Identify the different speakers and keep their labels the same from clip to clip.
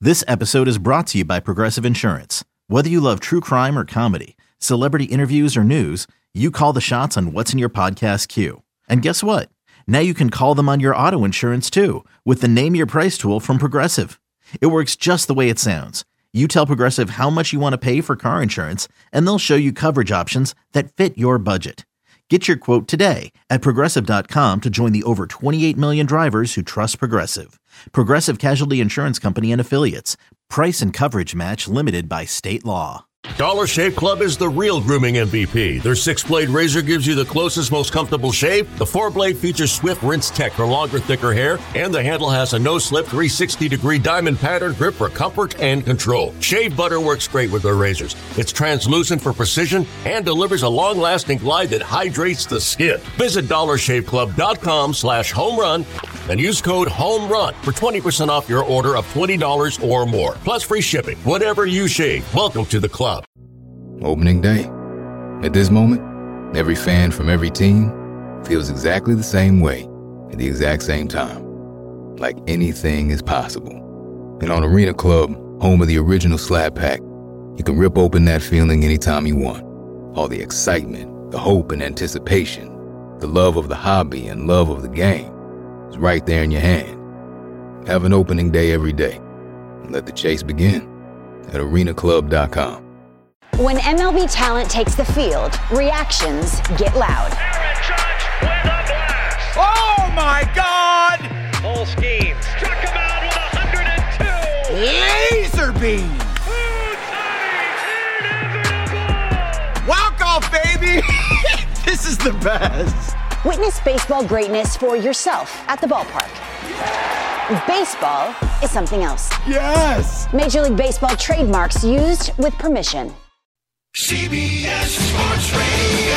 Speaker 1: This episode is brought to you by Progressive Insurance. Whether you love true crime or comedy, celebrity interviews or news, you call the shots on what's in your podcast queue. And guess what? Now you can call them on your auto insurance too with the Name Your Price tool from Progressive. It works just the way it sounds. You tell Progressive how much you want to pay for car insurance, and they'll show you coverage options that fit your budget. Get your quote today at Progressive.com to join the over 28 million drivers who trust Progressive. Progressive Casualty Insurance Company and Affiliates. Price and coverage match limited by state law.
Speaker 2: Dollar Shave Club is the real grooming MVP. Their 6-blade razor gives you the closest, most comfortable shave. The 4-blade features swift rinse tech for longer, thicker hair. And the handle has a no-slip 360-degree diamond pattern grip for comfort and control. Shave butter works great with their razors. It's translucent for precision and delivers a long-lasting glide that hydrates the skin. Visit DollarShaveClub.com/homerun and use code HOMERUN for 20% off your order of $20 or more. Plus free shipping. Whatever you shave, welcome to the club.
Speaker 3: Opening day. At this moment, every fan from every team feels exactly the same way at the exact same time. Like anything is possible. And on Arena Club, home of the original Slab Pack, you can rip open that feeling anytime you want. All the excitement, the hope and anticipation, the love of the hobby and love of the game is right there in your hand. Have an opening day every day. And let the chase begin at arenaclub.com.
Speaker 4: When MLB talent takes the field, reactions get loud.
Speaker 5: Aaron Judge with a blast.
Speaker 6: Oh my God!
Speaker 5: Full scheme. Struck him out with 102.
Speaker 6: Laser beam.
Speaker 5: Inevitable.
Speaker 6: Walk off, baby. This is the best.
Speaker 4: Witness baseball greatness for yourself at the ballpark. Baseball is something else.
Speaker 6: Yes.
Speaker 4: Major League Baseball trademarks used with permission.
Speaker 7: CBS Sports Radio.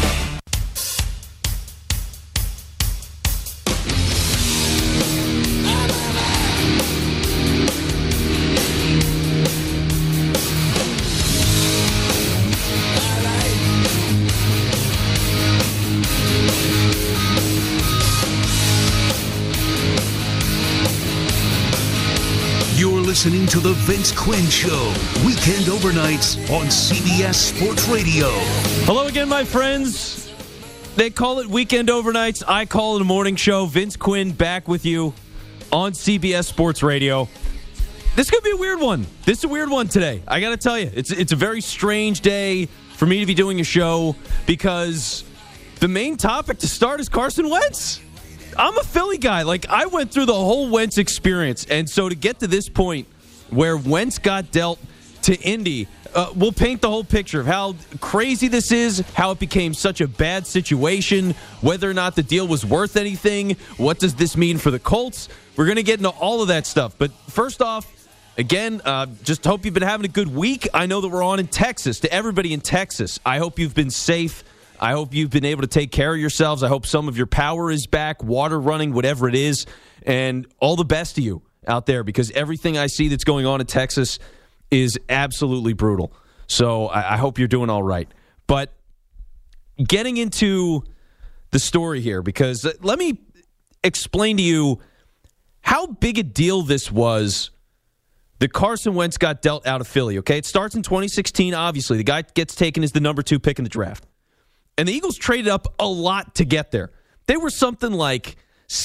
Speaker 8: You're listening to The Vince Quinn Show, weekend overnights on CBS Sports Radio.
Speaker 9: Hello again, my friends. They call it weekend overnights. I call it a morning show. Vince Quinn back with you on CBS Sports Radio. This could be a weird one. This is a weird one today. I got to tell you, it's a very strange day for me to be doing a show because the main topic to start is Carson Wentz. I'm a Philly guy. Like, I went through the whole Wentz experience. And so to get to this point where Wentz got dealt to Indy, we'll paint the whole picture of how crazy this is, how it became such a bad situation, whether or not the deal was worth anything, what does this mean for the Colts? We're going to get into all of that stuff. But first off, again, just hope you've been having a good week. I know that we're on in Texas. To everybody in Texas, I hope you've been safe. I hope you've been able to take care of yourselves. I hope some of your power is back, water running, whatever it is. And all the best to you out there, because everything I see that's going on in Texas is absolutely brutal. So I hope you're doing all right. But getting into the story here, because let me explain to you how big a deal this was that Carson Wentz got dealt out of Philly, okay? It starts in 2016, obviously. The guy gets taken as the number 2 pick in the draft. And the Eagles traded up a lot to get there. They were something like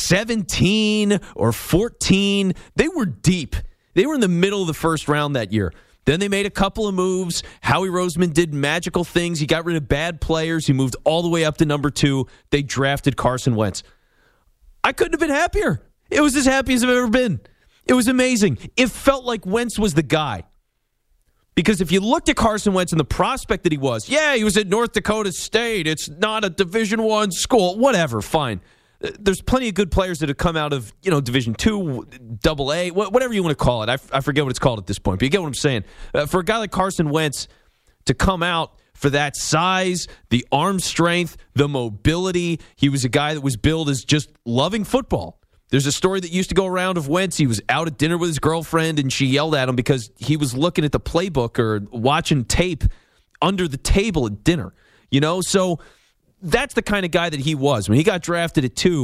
Speaker 9: 17 or 14. They were deep. They were in the middle of the first round that year. Then they made a couple of moves. Howie Roseman did magical things. He got rid of bad players. He moved all the way up to number 2. They drafted Carson Wentz. I couldn't have been happier. It was as happy as I've ever been. It was amazing. It felt like Wentz was the guy. Because if you looked at Carson Wentz and the prospect that he was at North Dakota State. It's not a Division I school. Whatever, fine. There's plenty of good players that have come out of, Division II, AA, whatever you want to call it. I forget what it's called at this point, but you get what I'm saying. For a guy like Carson Wentz to come out for that size, the arm strength, the mobility, he was a guy that was billed as just loving football. There's a story that used to go around of Wentz. He was out at dinner with his girlfriend, and she yelled at him because he was looking at the playbook or watching tape under the table at dinner. So that's the kind of guy that he was. When he got drafted at 2,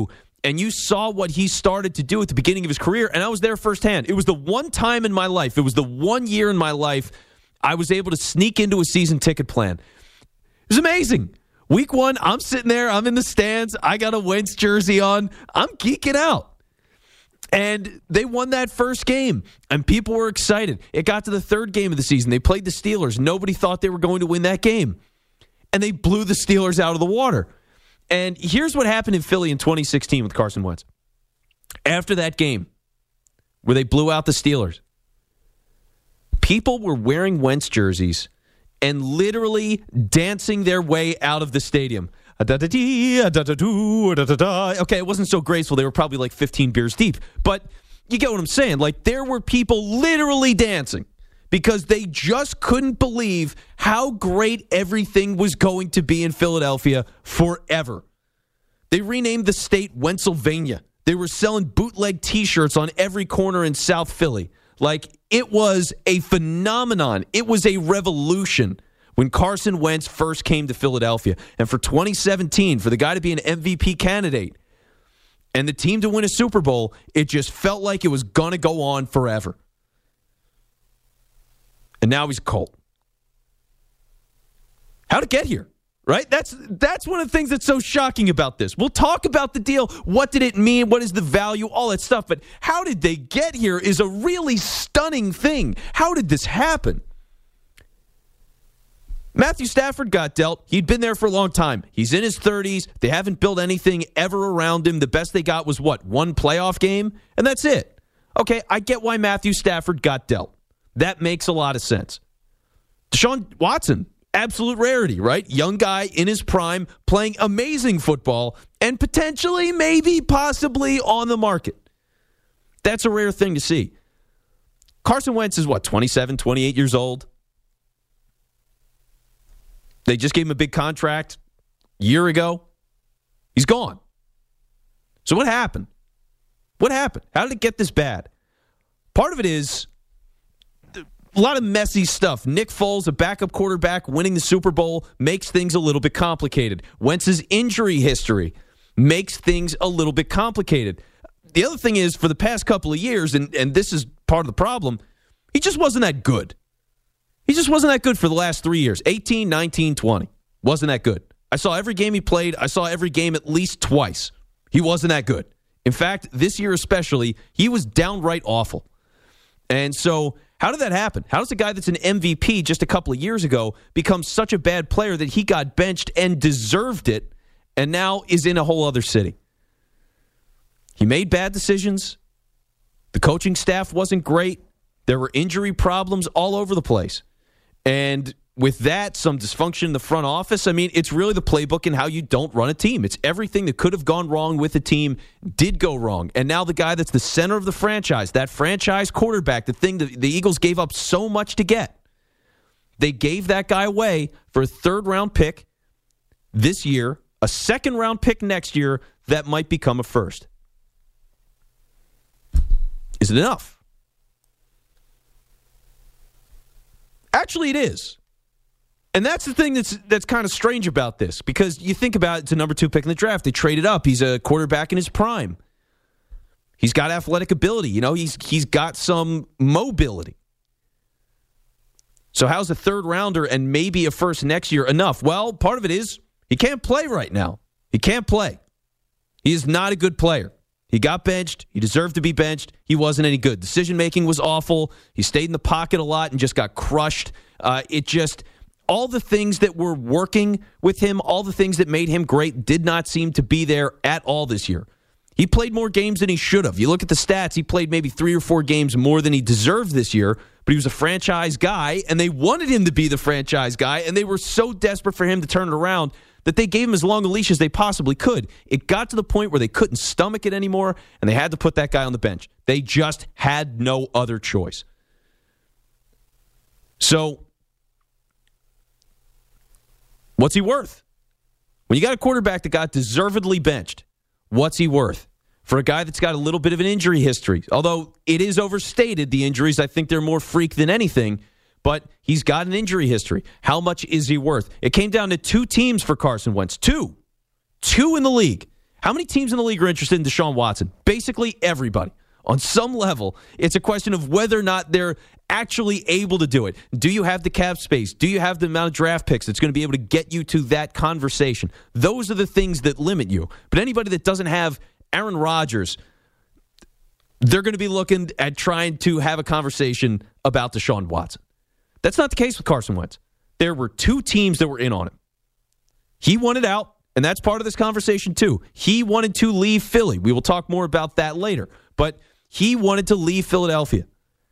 Speaker 9: and you saw what he started to do at the beginning of his career, and I was there firsthand. It was the one time in my life, it was the 1 year in my life I was able to sneak into a season ticket plan. It was amazing. Week 1, I'm sitting there, I'm in the stands, I got a Wentz jersey on, I'm geeking out. And they won that first game, and people were excited. It got to the third game of the season. They played the Steelers. Nobody thought they were going to win that game. And they blew the Steelers out of the water. And here's what happened in Philly in 2016 with Carson Wentz. After that game, where they blew out the Steelers, people were wearing Wentz jerseys and literally dancing their way out of the stadium. Okay, it wasn't so graceful. They were probably like 15 beers deep. But you get what I'm saying. Like, there were people literally dancing because they just couldn't believe how great everything was going to be in Philadelphia forever. They renamed the state Wentzylvania. They were selling bootleg T-shirts on every corner in South Philly. Like, it was a phenomenon. It was a revolution when Carson Wentz first came to Philadelphia. And for 2017, for the guy to be an MVP candidate and the team to win a Super Bowl, it just felt like it was going to go on forever. And now he's a Colt. How'd it get here? Right? That's one of the things that's so shocking about this. We'll talk about the deal. What did it mean? What is the value? All that stuff. But how did they get here is a really stunning thing. How did this happen? Matthew Stafford got dealt. He'd been there for a long time. He's in his 30s. They haven't built anything ever around him. The best they got was, what, one playoff game? And that's it. Okay, I get why Matthew Stafford got dealt. That makes a lot of sense. Deshaun Watson, absolute rarity, right? Young guy in his prime, playing amazing football, and potentially, maybe, possibly on the market. That's a rare thing to see. Carson Wentz is, what, 27, 28 years old? They just gave him a big contract a year ago. He's gone. So what happened? What happened? How did it get this bad? Part of it is a lot of messy stuff. Nick Foles, a backup quarterback, winning the Super Bowl, makes things a little bit complicated. Wentz's injury history makes things a little bit complicated. The other thing is, for the past couple of years, and this is part of the problem, he just wasn't that good. He just wasn't that good for the last 3 years. 18, 19, 20. Wasn't that good. I saw every game he played. I saw every game at least twice. He wasn't that good. In fact, this year especially, he was downright awful. And so, how did that happen? How does a guy that's an MVP just a couple of years ago become such a bad player that he got benched and deserved it and now is in a whole other city? He made bad decisions. The coaching staff wasn't great. There were injury problems all over the place. And with that, some dysfunction in the front office. I mean, it's really the playbook and how you don't run a team. It's everything that could have gone wrong with the team did go wrong. And now the guy that's the center of the franchise, that franchise quarterback, the thing that the Eagles gave up so much to get, they gave that guy away for a third-round pick this year, a second-round pick next year that might become a first. Is it enough? Actually, it is. And that's the thing that's kind of strange about this, because you think about it's a number 2 pick in the draft. They traded up. He's a quarterback in his prime. He's got athletic ability. You know, he's got some mobility. So how's a third rounder and maybe a first next year enough? Well, part of it is he can't play right now. He can't play. He is not a good player. He got benched. He deserved to be benched. He wasn't any good. Decision-making was awful. He stayed in the pocket a lot and just got crushed. All the things that were working with him, all the things that made him great did not seem to be there at all this year. He played more games than he should have. You look at the stats, he played maybe 3 or 4 games more than he deserved this year, but he was a franchise guy, and they wanted him to be the franchise guy, and they were so desperate for him to turn it around that they gave him as long a leash as they possibly could. It got to the point where they couldn't stomach it anymore, and they had to put that guy on the bench. They just had no other choice. So, what's he worth? When you got a quarterback that got deservedly benched, what's he worth? For a guy that's got a little bit of an injury history, although it is overstated, the injuries, I think they're more freak than anything, but he's got an injury history. How much is he worth? It came down to 2 teams for Carson Wentz. 2 in the league. How many teams in the league are interested in Deshaun Watson? Basically everybody. On some level, it's a question of whether or not they're actually able to do it. Do you have the cap space? Do you have the amount of draft picks that's going to be able to get you to that conversation? Those are the things that limit you. But anybody that doesn't have Aaron Rodgers, they're going to be looking at trying to have a conversation about Deshaun Watson. That's not the case with Carson Wentz. There were 2 teams that were in on him. He wanted out, and that's part of this conversation too. He wanted to leave Philly. We will talk more about that later. But he wanted to leave Philadelphia.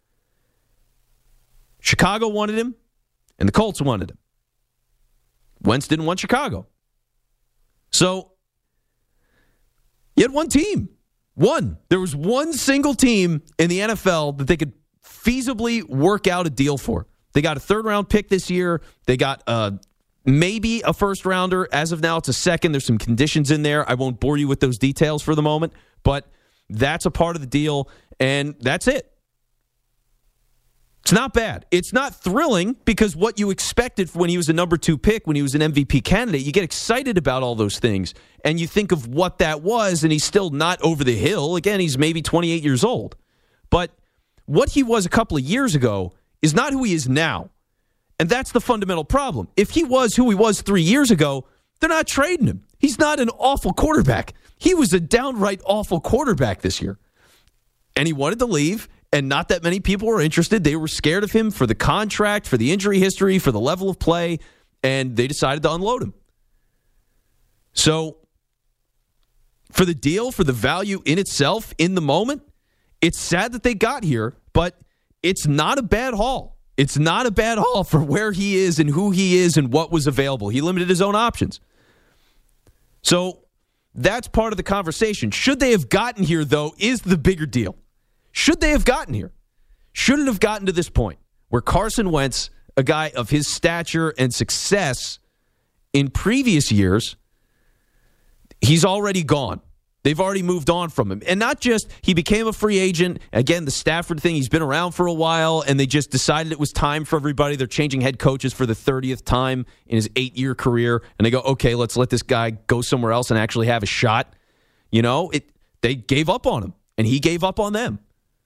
Speaker 9: Chicago wanted him, and the Colts wanted him. Wentz didn't want Chicago. So, you had one team. One. There was one single team in the NFL that they could feasibly work out a deal for. They got a 3rd-round pick this year. They got maybe a 1st-rounder. As of now, it's a 2nd. There's some conditions in there. I won't bore you with those details for the moment, but that's a part of the deal, and that's it. It's not bad. It's not thrilling because what you expected when he was a number 2 pick, when he was an MVP candidate, you get excited about all those things, and you think of what that was, and he's still not over the hill. Again, he's maybe 28 years old. But what he was a couple of years ago is not who he is now, and that's the fundamental problem. If he was who he was 3 years ago, they're not trading him. He's not an awful quarterback. He was a downright awful quarterback this year. And he wanted to leave, and not that many people were interested. They were scared of him for the contract, for the injury history, for the level of play, and they decided to unload him. So, for the deal, for the value in itself, in the moment, it's sad that they got here, but it's not a bad haul. It's not a bad haul for where he is and who he is and what was available. He limited his own options. So, that's part of the conversation. Should they have gotten here, though, is the bigger deal. Should they have gotten here? Should it have gotten to this point where Carson Wentz, a guy of his stature and success in previous years, he's already gone. They've already moved on from him. And not just he became a free agent. Again, the Stafford thing, he's been around for a while, and they just decided it was time for everybody. They're changing head coaches for the 30th time in his 8-year career. And they go, okay, let's let this guy go somewhere else and actually have a shot. You know, they gave up on him, and he gave up on them.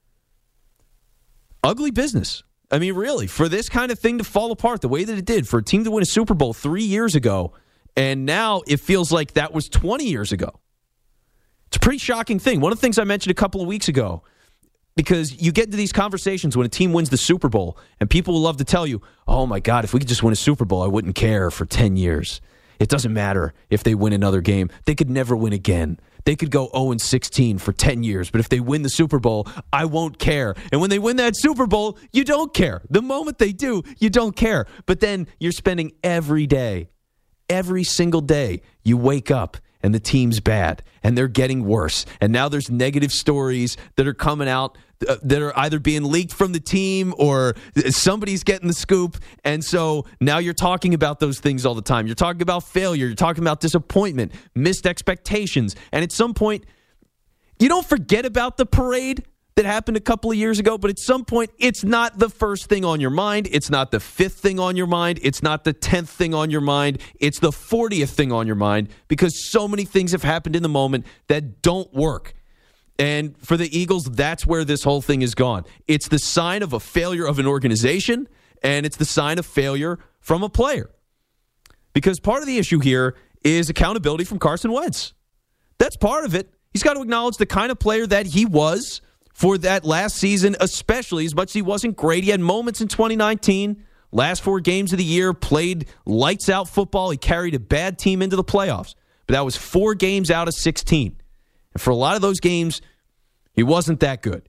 Speaker 9: Ugly business. I mean, really, for this kind of thing to fall apart the way that it did, for a team to win a Super Bowl 3 years ago, and now it feels like that was 20 years ago. It's a pretty shocking thing. One of the things I mentioned a couple of weeks ago, because you get into these conversations when a team wins the Super Bowl, and people will love to tell you, oh my God, if we could just win a Super Bowl, I wouldn't care for 10 years. It doesn't matter if they win another game. They could never win again. They could go 0-16 for 10 years, but if they win the Super Bowl, I won't care. And when they win that Super Bowl, you don't care. The moment they do, you don't care. But then you're spending every day, every single day, you wake up and the team's bad, and they're getting worse. And now there's negative stories that are coming out that are either being leaked from the team or somebody's getting the scoop. And so now you're talking about those things all the time. You're talking about failure. You're talking about disappointment, missed expectations. And at some point, you don't forget about the parade that happened a couple of years ago, but at some point, it's not the first thing on your mind. It's not the 5th thing on your mind. It's not the 10th thing on your mind. It's the 40th thing on your mind because so many things have happened in the moment that don't work. And for the Eagles, that's where this whole thing is gone. It's the sign of a failure of an organization, and it's the sign of failure from a player. Because part of the issue here is accountability from Carson Wentz. That's part of it. He's got to acknowledge the kind of player that he was for that last season, especially as much as he wasn't great. He had moments in 2019, last 4 games of the year, played lights-out football. He carried a bad team into the playoffs. But that was 4 games out of 16. And for a lot of those games, he wasn't that good.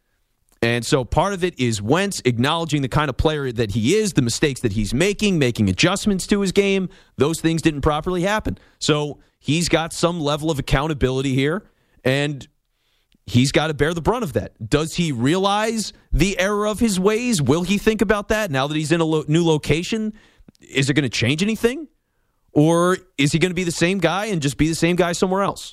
Speaker 9: And so part of it is Wentz acknowledging the kind of player that he is, the mistakes that he's making adjustments to his game. Those things didn't properly happen. So he's got some level of accountability here, and he's got to bear the brunt of that. Does he realize the error of his ways? Will he think about that now that he's in a new location? Is it going to change anything? Or is he going to be the same guy and just be the same guy somewhere else?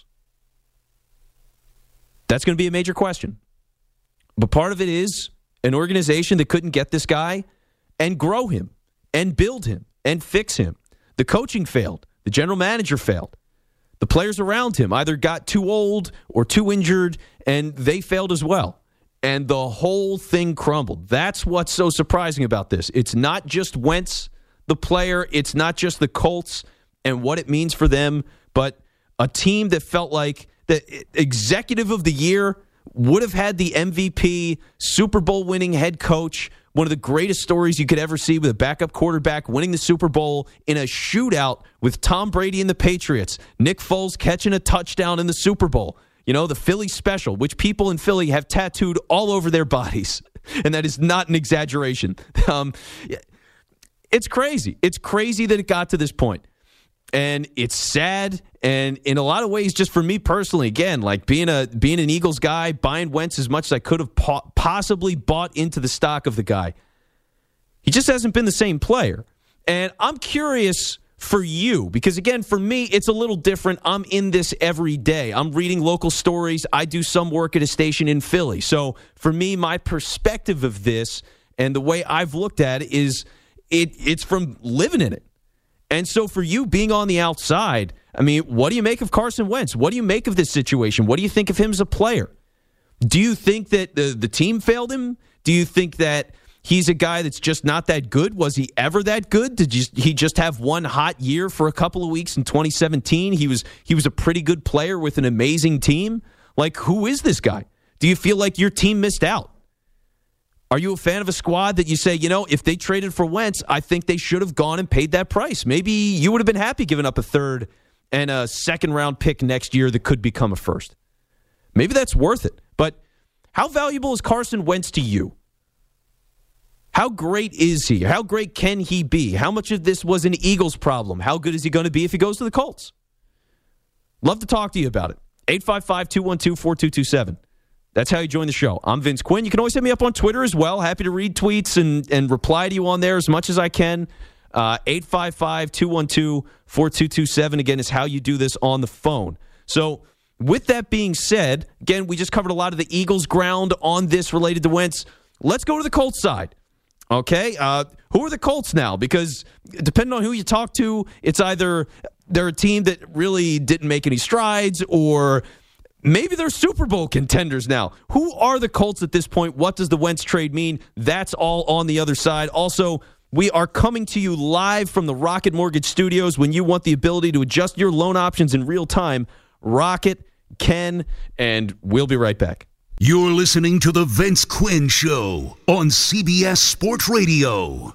Speaker 9: That's going to be a major question. But part of it is an organization that couldn't get this guy and grow him and build him and fix him. The coaching failed. The general manager failed. The players around him either got too old or too injured, and they failed as well. And the whole thing crumbled. That's what's so surprising about this. It's not just Wentz, the player. It's not just the Colts and what it means for them, but a team that felt like the executive of the year would have had the MVP, Super Bowl winning head coach, one of the greatest stories you could ever see with a backup quarterback winning the Super Bowl in a shootout with Tom Brady and the Patriots. Nick Foles catching a touchdown in the Super Bowl. You know, the Philly special, which people in Philly have tattooed all over their bodies. And that is not an exaggeration. It's crazy. It's crazy that it got to this point. And it's sad. And in a lot of ways, just for me personally, again, like being an Eagles guy, buying Wentz as much as I could have possibly bought into the stock of the guy, he just hasn't been the same player. And I'm curious for you, because again, for me, it's a little different. I'm in this every day. I'm reading local stories. I do some work at a station in Philly. So for me, my perspective of this and the way I've looked at it is it's from living in it. And so for you being on the outside, I mean, what do you make of Carson Wentz? What do you make of this situation? What do you think of him as a player? Do you think that the team failed him? Do you think that he's a guy that's just not that good? Was he ever that good? Did he just have one hot year for a couple of weeks in 2017? He was a pretty good player with an amazing team. Like, who is this guy? Do you feel like your team missed out? Are you a fan of a squad that you say, you know, if they traded for Wentz, I think they should have gone and paid that price? Maybe you would have been happy giving up a third and a second-round pick next year that could become a first. Maybe that's worth it. But how valuable is Carson Wentz to you? How great is he? How great can he be? How much of this was an Eagles problem? How good is he going to be if he goes to the Colts? Love to talk to you about it. 855-212-4227. That's how you join the show. I'm Vince Quinn. You can always hit me up on Twitter as well. Happy to read tweets and reply to you on there as much as I can. 855-212-4227, again, is how you do this on the phone. So with that being said, again, we just covered a lot of the Eagles' ground on this related to Wentz. Let's go to the Colts side. Okay? Who are the Colts now? Because depending on who you talk to, it's either they're a team that really didn't make any strides, or maybe they're Super Bowl contenders now. Who are the Colts at this point? What does the Wentz trade mean? That's all on the other side. Also, we are coming to you live from the Rocket Mortgage Studios. When you want the ability to adjust your loan options in real time, Rocket can, and we'll be right back.
Speaker 8: You're listening to The Vince Quinn Show on CBS Sports Radio.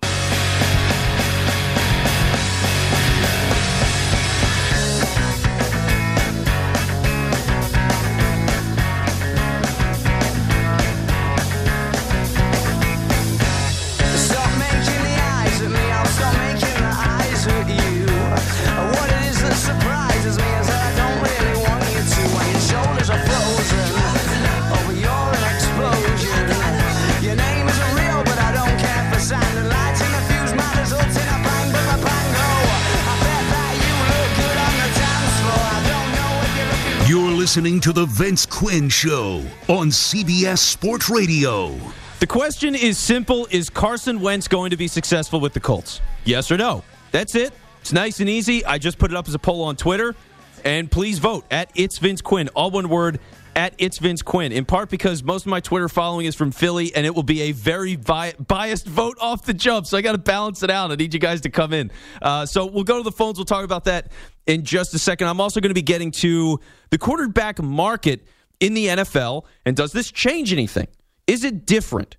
Speaker 8: Listening to The Vince Quinn Show on CBS Sports Radio.
Speaker 9: The question is simple. Is Carson Wentz going to be successful with the Colts? Yes or no? That's it. It's nice and easy. I just put it up as a poll on Twitter. And please vote at It's Vince Quinn. All one word, at It's Vince Quinn. In part because most of my Twitter following is from Philly, and it will be a very biased vote off the jump. So I got to balance it out. I need you guys to come in. So we'll go to the phones. We'll talk about that in just a second. I'm also going to be getting to the quarterback market in the NFL. And does this change anything? Is it different?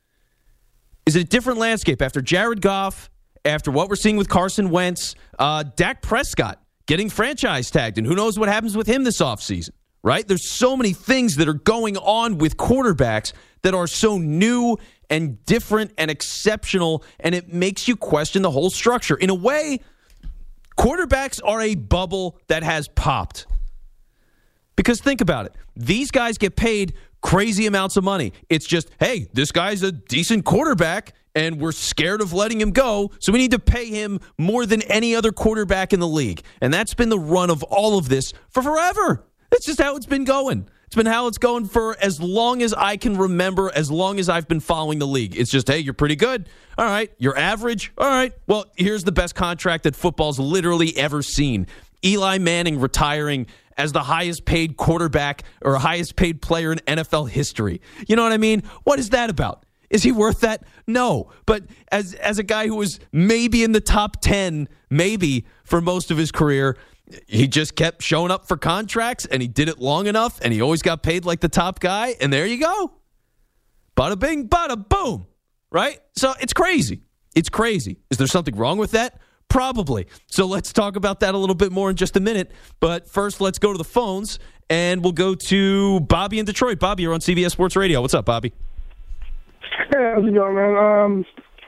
Speaker 9: Is it a different landscape after Jared Goff, after what we're seeing with Carson Wentz, Dak Prescott getting franchise tagged, and who knows what happens with him this offseason, right? There's so many things that are going on with quarterbacks that are so new and different and exceptional, and it makes you question the whole structure. In a way, quarterbacks are a bubble that has popped. Because think about it. These guys get paid crazy amounts of money. It's just, hey, this guy's a decent quarterback, and we're scared of letting him go, so we need to pay him more than any other quarterback in the league. And that's been the run of all of this for forever. That's just how it's been going. It's been how it's going for as long as I can remember, as long as I've been following the league. It's just, hey, you're pretty good. All right. You're average. All right. Well, here's the best contract that football's literally ever seen. Eli Manning retiring as the highest paid quarterback or highest paid player in NFL history. You know what I mean? What is that about? Is he worth that? No. But as a guy who was maybe in the top 10, maybe for most of his career, he just kept showing up for contracts, and he did it long enough, and he always got paid like the top guy, and there you go. Bada bing, bada boom. Right? So it's crazy. It's crazy. Is there something wrong with that? Probably. So let's talk about that a little bit more in just a minute. But first, let's go to the phones, and we'll go to Bobby in Detroit. Bobby, you're on CBS Sports Radio. What's up, Bobby?
Speaker 10: Hey, how's it going, man?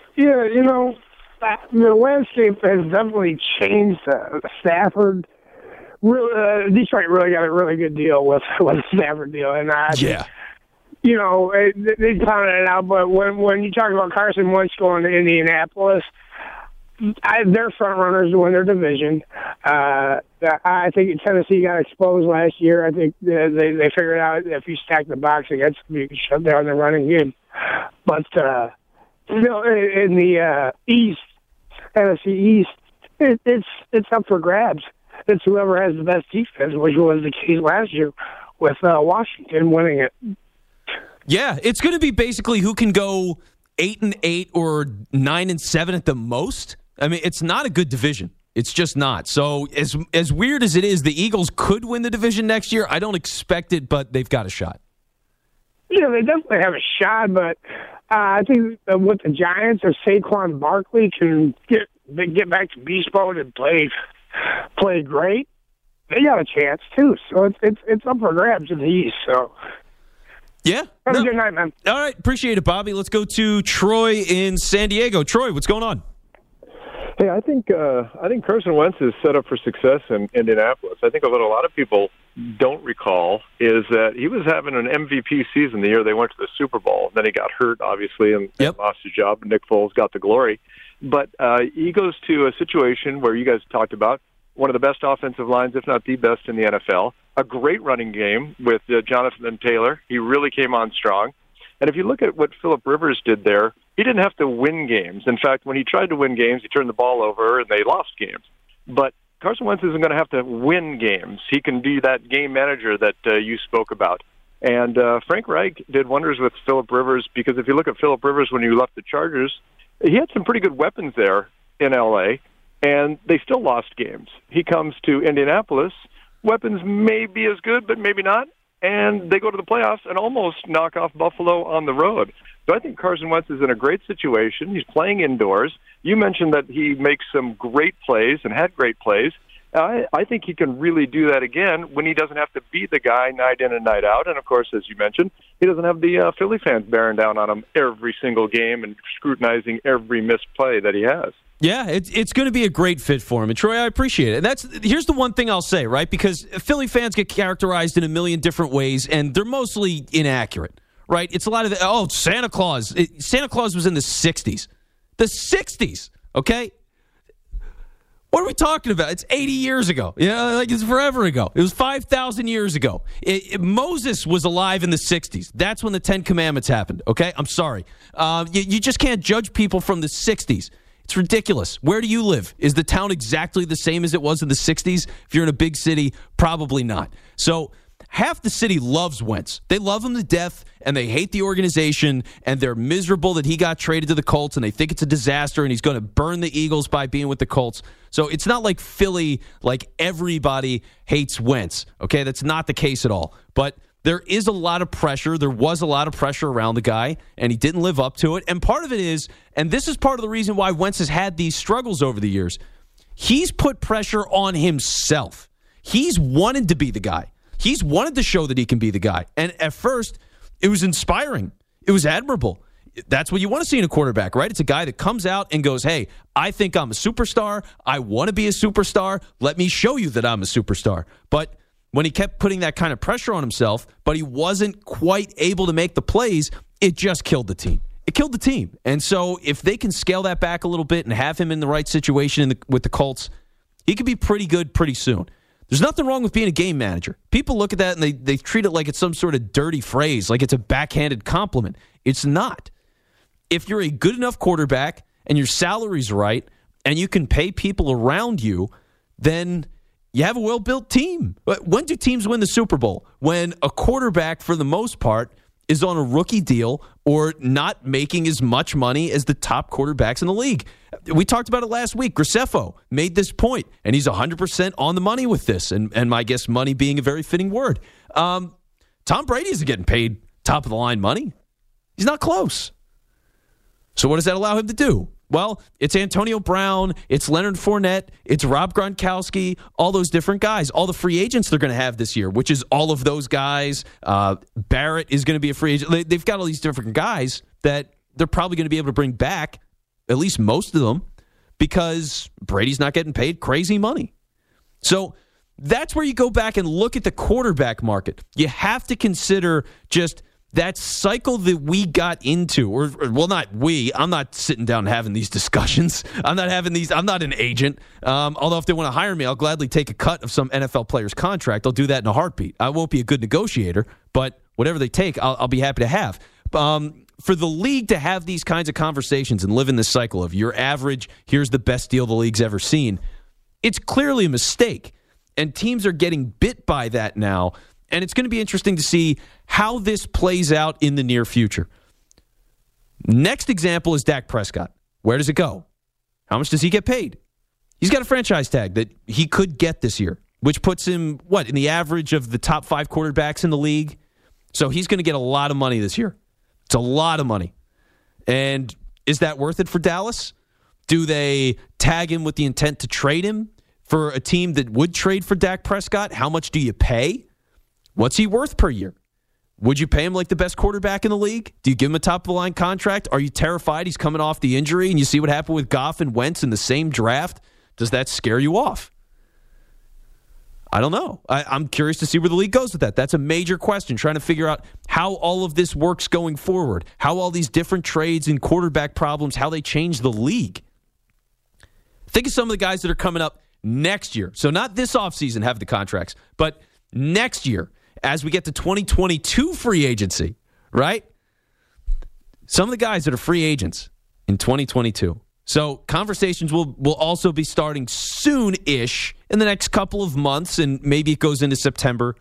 Speaker 10: The landscape has definitely changed. Stafford, Detroit really got a really good deal with the Stafford deal. And
Speaker 9: yeah.
Speaker 10: They pounded it out, but when you talk about Carson Wentz going to Indianapolis, they're front runners to win their division. I think Tennessee got exposed last year. I think they figured out if you stack the box against them, you can shut down the running game. But in the East, NFC East, it's up for grabs. It's whoever has the best defense, which was the case last year with Washington winning it.
Speaker 9: Yeah, it's going to be basically who can go 8-8 or 9-7 at the most. I mean, it's not a good division. It's just not. So as weird as it is, the Eagles could win the division next year. I don't expect it, but they've got a shot.
Speaker 10: Yeah, they definitely have a shot, but I think with the Giants, if Saquon Barkley can get back to beast mode and play great, they got a chance too. So it's up for grabs in the East. So.
Speaker 9: Yeah.
Speaker 10: Have a good night, man.
Speaker 9: All right. Appreciate it, Bobby. Let's go to Troy in San Diego. Troy, what's going on?
Speaker 11: Hey, I think Carson Wentz is set up for success in Indianapolis. I think what a lot of people don't recall is that he was having an MVP season the year they went to the Super Bowl. Then he got hurt, obviously, and lost his job. Nick Foles got the glory. But he goes to a situation where you guys talked about one of the best offensive lines, if not the best in the NFL. A great running game with Jonathan Taylor. He really came on strong. And if you look at what Phillip Rivers did there, he didn't have to win games. In fact, when he tried to win games, he turned the ball over and they lost games. But Carson Wentz isn't going to have to win games. He can be that game manager that you spoke about. And Frank Reich did wonders with Phillip Rivers, because if you look at Phillip Rivers when he left the Chargers, he had some pretty good weapons there in L.A., and they still lost games. He comes to Indianapolis, weapons may be as good, but maybe not, and they go to the playoffs and almost knock off Buffalo on the road. So I think Carson Wentz is in a great situation. He's playing indoors. You mentioned that he makes some great plays and had great plays. I think he can really do that again when he doesn't have to be the guy night in and night out. And, of course, as you mentioned, he doesn't have the Philly fans bearing down on him every single game and scrutinizing every missed play that he has.
Speaker 9: Yeah, it's going to be a great fit for him. And, Troy, I appreciate it. And here's the one thing I'll say, right? Because Philly fans get characterized in a million different ways, and they're mostly inaccurate, right? It's a lot of, Santa Claus. Santa Claus was in the 60s. The 60s, okay? What are we talking about? It's 80 years ago. It's forever ago. It was 5,000 years ago. Moses was alive in the 60s. That's when the Ten Commandments happened, okay? I'm sorry. You just can't judge people from the 60s. It's ridiculous. Where do you live? Is the town exactly the same as it was in the 60s? If you're in a big city, probably not. So half the city loves Wentz. They love him to death, and they hate the organization, and they're miserable that he got traded to the Colts, and they think it's a disaster, and he's going to burn the Eagles by being with the Colts. So it's not like Philly, like everybody hates Wentz. Okay, that's not the case at all. But there is a lot of pressure. There was a lot of pressure around the guy, and he didn't live up to it. And part of it is, and this is part of the reason why Wentz has had these struggles over the years, he's put pressure on himself. He's wanted to be the guy. He's wanted to show that he can be the guy. And at first, it was inspiring. It was admirable. That's what you want to see in a quarterback, right? It's a guy that comes out and goes, hey, I think I'm a superstar. I want to be a superstar. Let me show you that I'm a superstar. But when he kept putting that kind of pressure on himself, but he wasn't quite able to make the plays, it just killed the team. It killed the team. And so if they can scale that back a little bit and have him in the right situation with the Colts, he could be pretty good pretty soon. There's nothing wrong with being a game manager. People look at that and they treat it like it's some sort of dirty phrase, like it's a backhanded compliment. It's not. If you're a good enough quarterback and your salary's right and you can pay people around you, then you have a well-built team. When do teams win the Super Bowl? When a quarterback, for the most part, is on a rookie deal or not making as much money as the top quarterbacks in the league. We talked about it last week. Graceffo made this point, and he's 100% on the money with this, and I guess money being a very fitting word. Tom Brady isn't getting paid top-of-the-line money. He's not close. So what does that allow him to do? Well, it's Antonio Brown, it's Leonard Fournette, it's Rob Gronkowski, all those different guys, all the free agents they're going to have this year, which is all of those guys. Barrett is going to be a free agent. They've got all these different guys that they're probably going to be able to bring back, at least most of them, because Brady's not getting paid crazy money. So that's where you go back and look at the quarterback market. You have to consider just that cycle that we got into, or well, not we. I'm not sitting down and having these discussions. I'm not an agent. Although if they want to hire me, I'll gladly take a cut of some NFL player's contract. I'll do that in a heartbeat. I won't be a good negotiator, but whatever they take, I'll be happy to have. For the league to have these kinds of conversations and live in this cycle of your average, here's the best deal the league's ever seen, it's clearly a mistake. And teams are getting bit by that now. And it's going to be interesting to see how this plays out in the near future. Next example is Dak Prescott. Where does it go? How much does he get paid? He's got a franchise tag that he could get this year, which puts him, in the average of the top 5 quarterbacks in the league? So he's going to get a lot of money this year. It's a lot of money. And is that worth it for Dallas? Do they tag him with the intent to trade him for a team that would trade for Dak Prescott? How much do you pay? What's he worth per year? Would you pay him like the best quarterback in the league? Do you give him a top-of-the-line contract? Are you terrified he's coming off the injury and you see what happened with Goff and Wentz in the same draft? Does that scare you off? I don't know. I'm curious to see where the league goes with that. That's a major question, trying to figure out how all of this works going forward, how all these different trades and quarterback problems, how they change the league. Think of some of the guys that are coming up next year. So not this offseason have the contracts, but next year, as we get to 2022 free agency, right? Some of the guys that are free agents in 2022. So conversations will also be starting soon-ish in the next couple of months, and maybe it goes into September.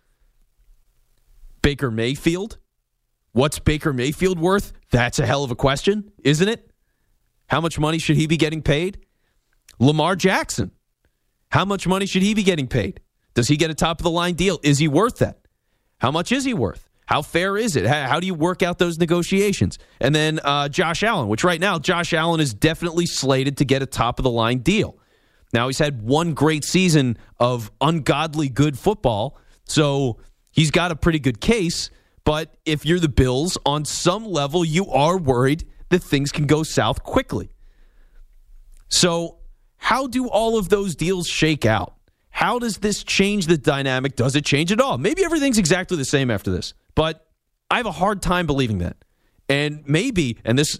Speaker 9: Baker Mayfield? What's Baker Mayfield worth? That's a hell of a question, isn't it? How much money should he be getting paid? Lamar Jackson. How much money should he be getting paid? Does he get a top-of-the-line deal? Is he worth that? How much is he worth? How fair is it? How do you work out those negotiations? And then Josh Allen, which right now, Josh Allen is definitely slated to get a top-of-the-line deal. Now, he's had one great season of ungodly good football, so he's got a pretty good case. But if you're the Bills, on some level, you are worried that things can go south quickly. So how do all of those deals shake out? How does this change the dynamic? Does it change at all? Maybe everything's exactly the same after this, but I have a hard time believing that. And maybe, and this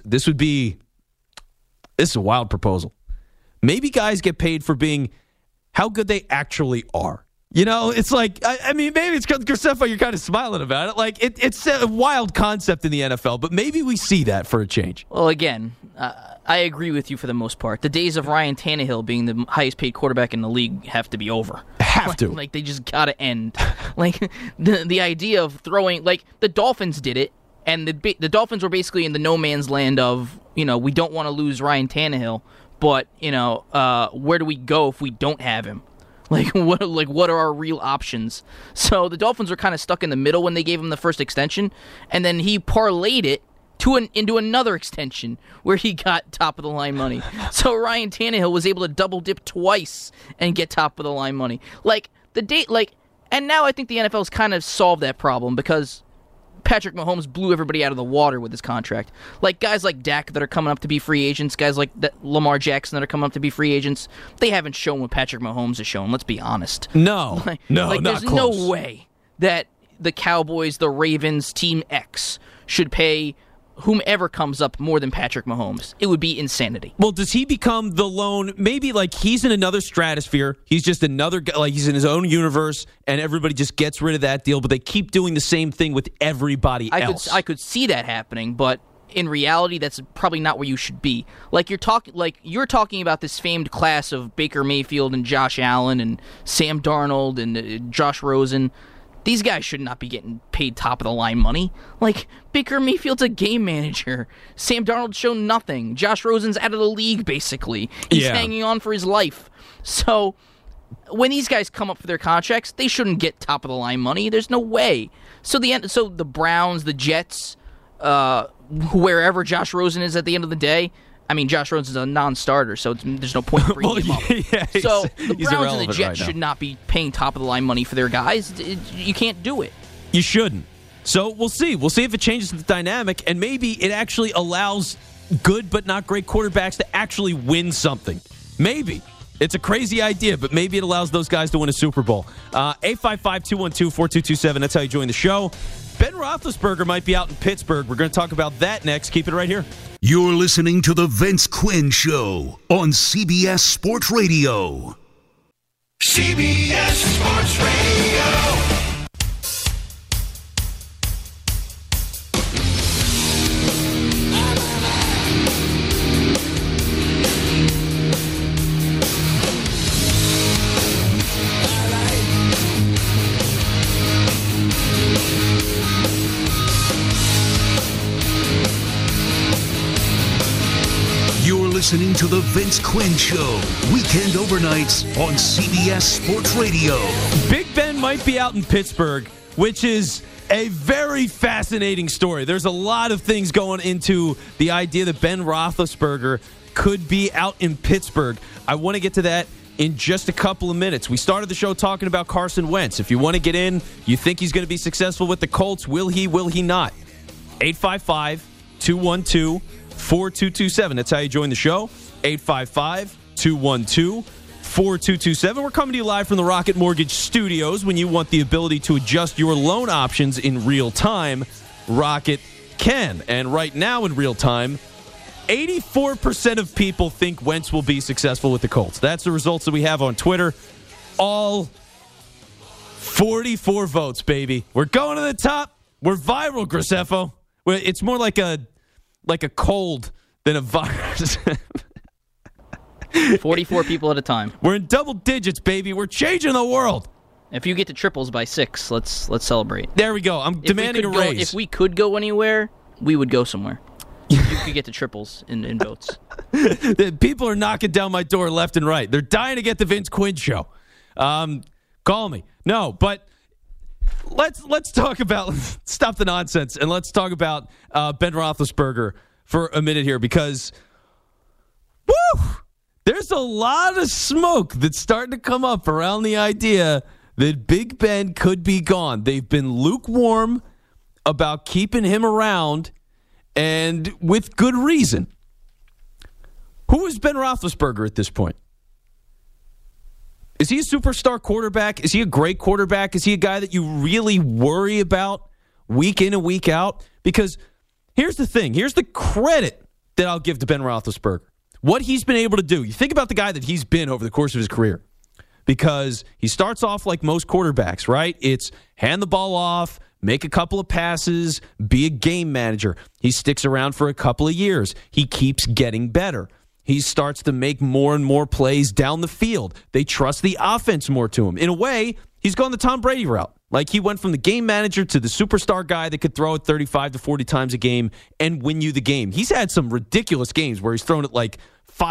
Speaker 9: is a wild proposal, maybe guys get paid for being how good they actually are. You know, it's like, I mean, maybe it's because Graceffo, you're kind of smiling about it. Like, it's a wild concept in the NFL, but maybe we see that for a change.
Speaker 12: Well, again, I agree with you for the most part. The days of Ryan Tannehill being the highest paid quarterback in the league have to be over.
Speaker 9: Have to.
Speaker 12: Like, they just got to end. Like, the idea of throwing, like, the Dolphins did it, and the Dolphins were basically in the no man's land of, you know, we don't want to lose Ryan Tannehill, but, you know, where do we go if we don't have him? Like what are our real options? So the Dolphins were kind of stuck in the middle when they gave him the first extension, and then he parlayed it into another extension where he got top-of-the-line money. So Ryan Tannehill was able to double-dip twice and get top-of-the-line money. And now I think the NFL's kind of solved that problem because Patrick Mahomes blew everybody out of the water with his contract. Like guys like Dak that are coming up to be free agents, guys like Lamar Jackson that are coming up to be free agents, they haven't shown what Patrick Mahomes has shown. Let's be honest.
Speaker 9: No,
Speaker 12: not
Speaker 9: there's
Speaker 12: close. No way that the Cowboys, the Ravens, Team X should pay whomever comes up more than Patrick Mahomes. It would be insanity.
Speaker 9: Well, does he become the lone, maybe like he's in another stratosphere, he's just another guy, like he's in his own universe, and everybody just gets rid of that deal, but they keep doing the same thing with everybody else.
Speaker 12: I could see that happening, but in reality, that's probably not where you should be. You're talking about this famed class of Baker Mayfield and Josh Allen and Sam Darnold and Josh Rosen. These guys should not be getting paid top-of-the-line money. Baker Mayfield's a game manager. Sam Darnold's shown nothing. Josh Rosen's out of the league, basically. He's hanging on for his life. So when these guys come up for their contracts, they shouldn't get top-of-the-line money. There's no way. So the Browns, the Jets, wherever Josh Rosen is at the end of the day, I mean, Josh Rosen's a non-starter, so there's no point in bringing him up. So the Browns and the Jets should not be paying top-of-the-line money for their guys. You can't do it.
Speaker 9: You shouldn't. So we'll see. We'll see if it changes the dynamic, and maybe it actually allows good but not great quarterbacks to actually win something. Maybe. It's a crazy idea, but maybe it allows those guys to win a Super Bowl. 855-212-4227, that's how you join the show. Ben Roethlisberger might be out in Pittsburgh. We're going to talk about that next. Keep it right here.
Speaker 8: You're listening to The Vince Quinn Show on CBS Sports Radio.
Speaker 7: CBS Sports Radio.
Speaker 8: Listening to The Vince Quinn Show, weekend overnights on CBS Sports Radio.
Speaker 9: Big Ben might be out in Pittsburgh, which is a very fascinating story. There's a lot of things going into the idea that Ben Roethlisberger could be out in Pittsburgh. I want to get to that in just a couple of minutes. We started the show talking about Carson Wentz. If you want to get in, you think he's going to be successful with the Colts, will he not? 855-212-4227. That's how you join the show. 855-212-4227. We're coming to you live from the Rocket Mortgage Studios. When you want the ability to adjust your loan options in real time, Rocket can. And right now in real time, 84% of people think Wentz will be successful with the Colts. That's the results that we have on Twitter. All 44 votes, baby. We're going to the top. We're viral, Graceffo. It's more like a cold than a virus.
Speaker 12: 44 people at a time.
Speaker 9: We're in double digits, baby. We're changing the world.
Speaker 12: If you get to triples by 6, let's celebrate.
Speaker 9: There we go. I'm demanding a raise.
Speaker 12: If we could go anywhere, we would go somewhere. You could get to triples in votes.
Speaker 9: The people are knocking down my door left and right. They're dying to get the Vince Quinn Show. Call me. No, but let's talk about stop the nonsense and let's talk about Ben Roethlisberger for a minute here, because there's a lot of smoke that's starting to come up around the idea that Big Ben could be gone. They've been lukewarm about keeping him around, and with good reason. Who is Ben Roethlisberger at this point? Is he a superstar quarterback? Is he a great quarterback? Is he a guy that you really worry about week in and week out? Because here's the thing. Here's the credit that I'll give to Ben Roethlisberger. What he's been able to do. You think about the guy that he's been over the course of his career. Because he starts off like most quarterbacks, right? It's hand the ball off, make a couple of passes, be a game manager. He sticks around for a couple of years. He keeps getting better. He starts to make more and more plays down the field. They trust the offense more to him. In a way, he's gone the Tom Brady route. Like, he went from the game manager to the superstar guy that could throw it 35 to 40 times a game and win you the game. He's had some ridiculous games where he's thrown it like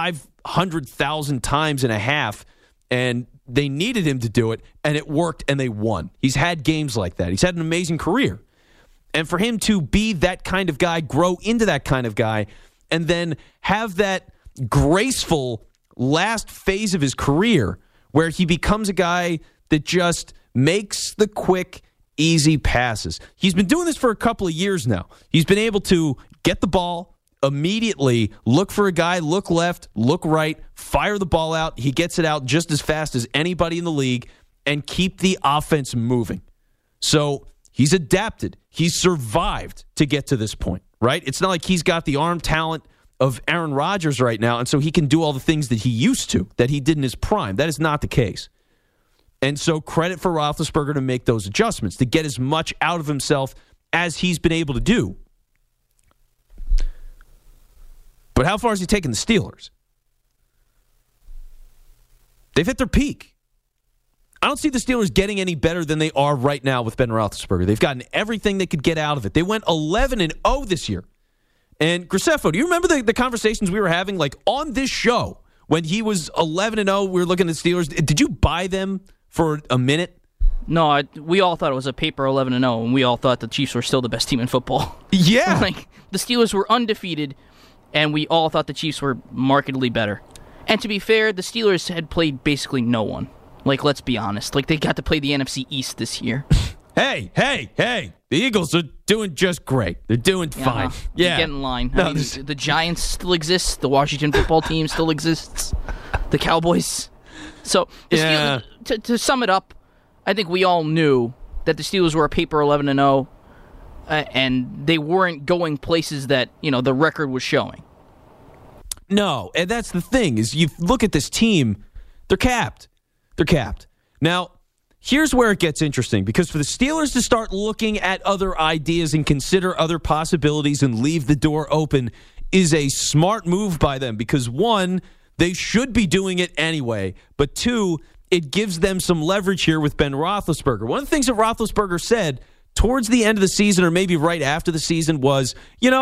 Speaker 9: 500,000 times in a half, and they needed him to do it, and it worked, and they won. He's had games like that. He's had an amazing career. And for him to be that kind of guy, grow into that kind of guy, and then have that graceful last phase of his career where he becomes a guy that just makes the quick, easy passes. He's been doing this for a couple of years now. He's been able to get the ball immediately, look for a guy, look left, look right, fire the ball out. He gets it out just as fast as anybody in the league and keep the offense moving. So he's adapted. He's survived to get to this point, right? It's not like he's got the arm talent of Aaron Rodgers right now, and so he can do all the things that he used to, that he did in his prime. That is not the case. And so credit for Roethlisberger to make those adjustments, to get as much out of himself as he's been able to do. But how far has he taken the Steelers? They've hit their peak. I don't see the Steelers getting any better than they are right now with Ben Roethlisberger. They've gotten everything they could get out of it. They went 11-0 this year. And Graceffo, do you remember the conversations we were having like on this show when he was 11-0? We were looking at the Steelers. Did you buy them for a minute?
Speaker 12: No, we all thought it was a paper 11-0, and we all thought the Chiefs were still the best team in football.
Speaker 9: Yeah.
Speaker 12: Like, the Steelers were undefeated, and we all thought the Chiefs were markedly better. And to be fair, the Steelers had played basically no one. Like, let's be honest. Like, they got to play the NFC East this year.
Speaker 9: Hey. The Eagles are doing just great. They're doing fine. Yeah.
Speaker 12: Get in line. I mean, the Giants still exist. The Washington football team still exists. The Cowboys. So, Steelers, to sum it up, I think we all knew that the Steelers were a paper 11-0, and they weren't going places that, the record was showing.
Speaker 9: No, and that's the thing, is you look at this team, they're capped. Now, here's where it gets interesting, because for the Steelers to start looking at other ideas and consider other possibilities and leave the door open is a smart move by them, because one, they should be doing it anyway, but two, it gives them some leverage here with Ben Roethlisberger. One of the things that Roethlisberger said towards the end of the season, or maybe right after the season, was,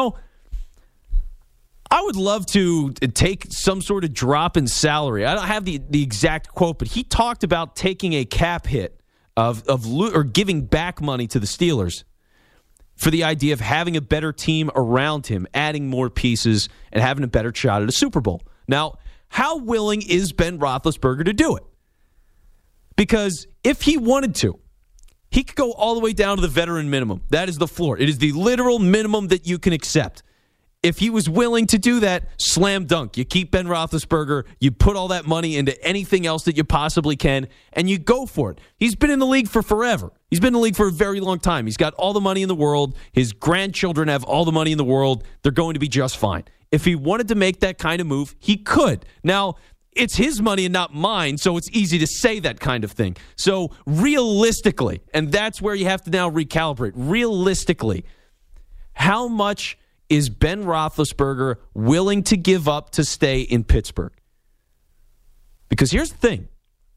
Speaker 9: I would love to take some sort of drop in salary. I don't have the exact quote, but he talked about taking a cap hit or giving back money to the Steelers for the idea of having a better team around him, adding more pieces, and having a better shot at a Super Bowl. Now, how willing is Ben Roethlisberger to do it? Because if he wanted to, he could go all the way down to the veteran minimum. That is the floor. It is the literal minimum that you can accept. If he was willing to do that, slam dunk. You keep Ben Roethlisberger, you put all that money into anything else that you possibly can, and you go for it. He's been in the league for forever. He's been in the league for a very long time. He's got all the money in the world. His grandchildren have all the money in the world. They're going to be just fine. If he wanted to make that kind of move, he could. Now, it's his money and not mine, so it's easy to say that kind of thing. So realistically, and that's where you have to now recalibrate, realistically, how much is Ben Roethlisberger willing to give up to stay in Pittsburgh? Because here's the thing.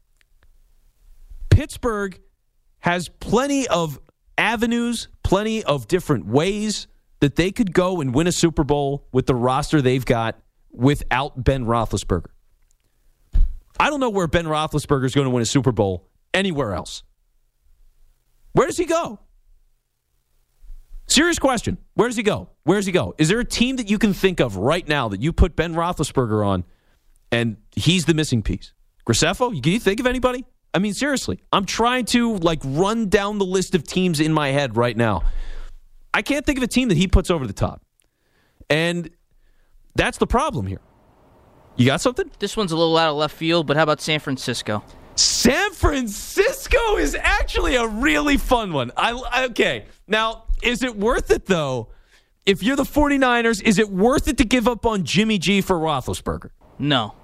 Speaker 9: Pittsburgh has plenty of avenues, plenty of different ways that they could go and win a Super Bowl with the roster they've got without Ben Roethlisberger. I don't know where Ben Roethlisberger is going to win a Super Bowl anywhere else. Where does he go? Serious question. Where does he go? Is there a team that you can think of right now that you put Ben Roethlisberger on and he's the missing piece? Graceffo, can you think of anybody? I mean, seriously, I'm trying to run down the list of teams in my head right now. I can't think of a team that he puts over the top. And that's the problem here. You got something?
Speaker 12: This one's a little out of left field, but how about San Francisco?
Speaker 9: San Francisco is actually a really fun one. Okay, now, is it worth it, though? If you're the 49ers, is it worth it to give up on Jimmy G for Roethlisberger?
Speaker 12: No.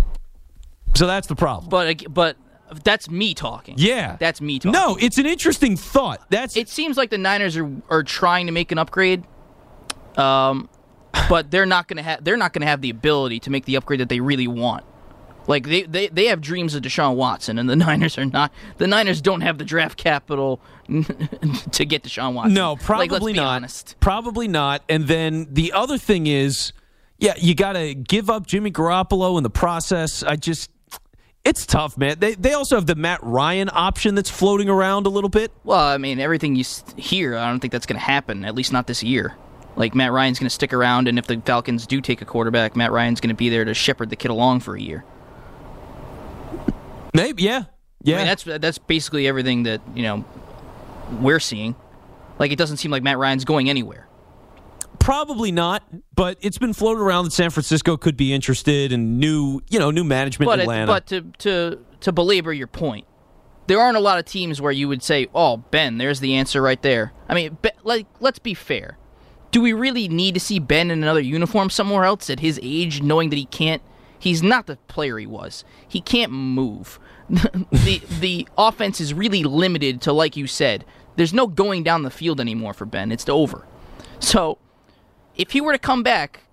Speaker 9: So that's the problem.
Speaker 12: But that's me talking.
Speaker 9: Yeah.
Speaker 12: That's me talking.
Speaker 9: No, it's an interesting thought.
Speaker 12: It seems like the Niners are trying to make an upgrade. But they're not going to have the ability to make the upgrade that they really want. Like they have dreams of Deshaun Watson, and the Niners are not. The Niners don't have the draft capital to get Deshaun Watson.
Speaker 9: No, probably
Speaker 12: let's be
Speaker 9: not.
Speaker 12: Honest.
Speaker 9: Probably not. And then the other thing is, you got to give up Jimmy Garoppolo in the process. It's tough, man. They also have the Matt Ryan option that's floating around a little bit.
Speaker 12: Well, I mean, everything you hear, I don't think that's going to happen. At least not this year. Like, Matt Ryan's going to stick around, and if the Falcons do take a quarterback, Matt Ryan's going to be there to shepherd the kid along for a year.
Speaker 9: Maybe, yeah.
Speaker 12: I mean, that's basically everything that, we're seeing. Like, it doesn't seem like Matt Ryan's going anywhere.
Speaker 9: Probably not, but it's been floated around that San Francisco could be interested in new management in Atlanta.
Speaker 12: But to belabor your point, there aren't a lot of teams where you would say, "Oh, Ben, there's the answer right there." I mean, let's be fair. Do we really need to see Ben in another uniform somewhere else at his age, knowing that he's not the player he was. He can't move. The offense is really limited to, like you said, there's no going down the field anymore for Ben. It's over. So, if he were to come back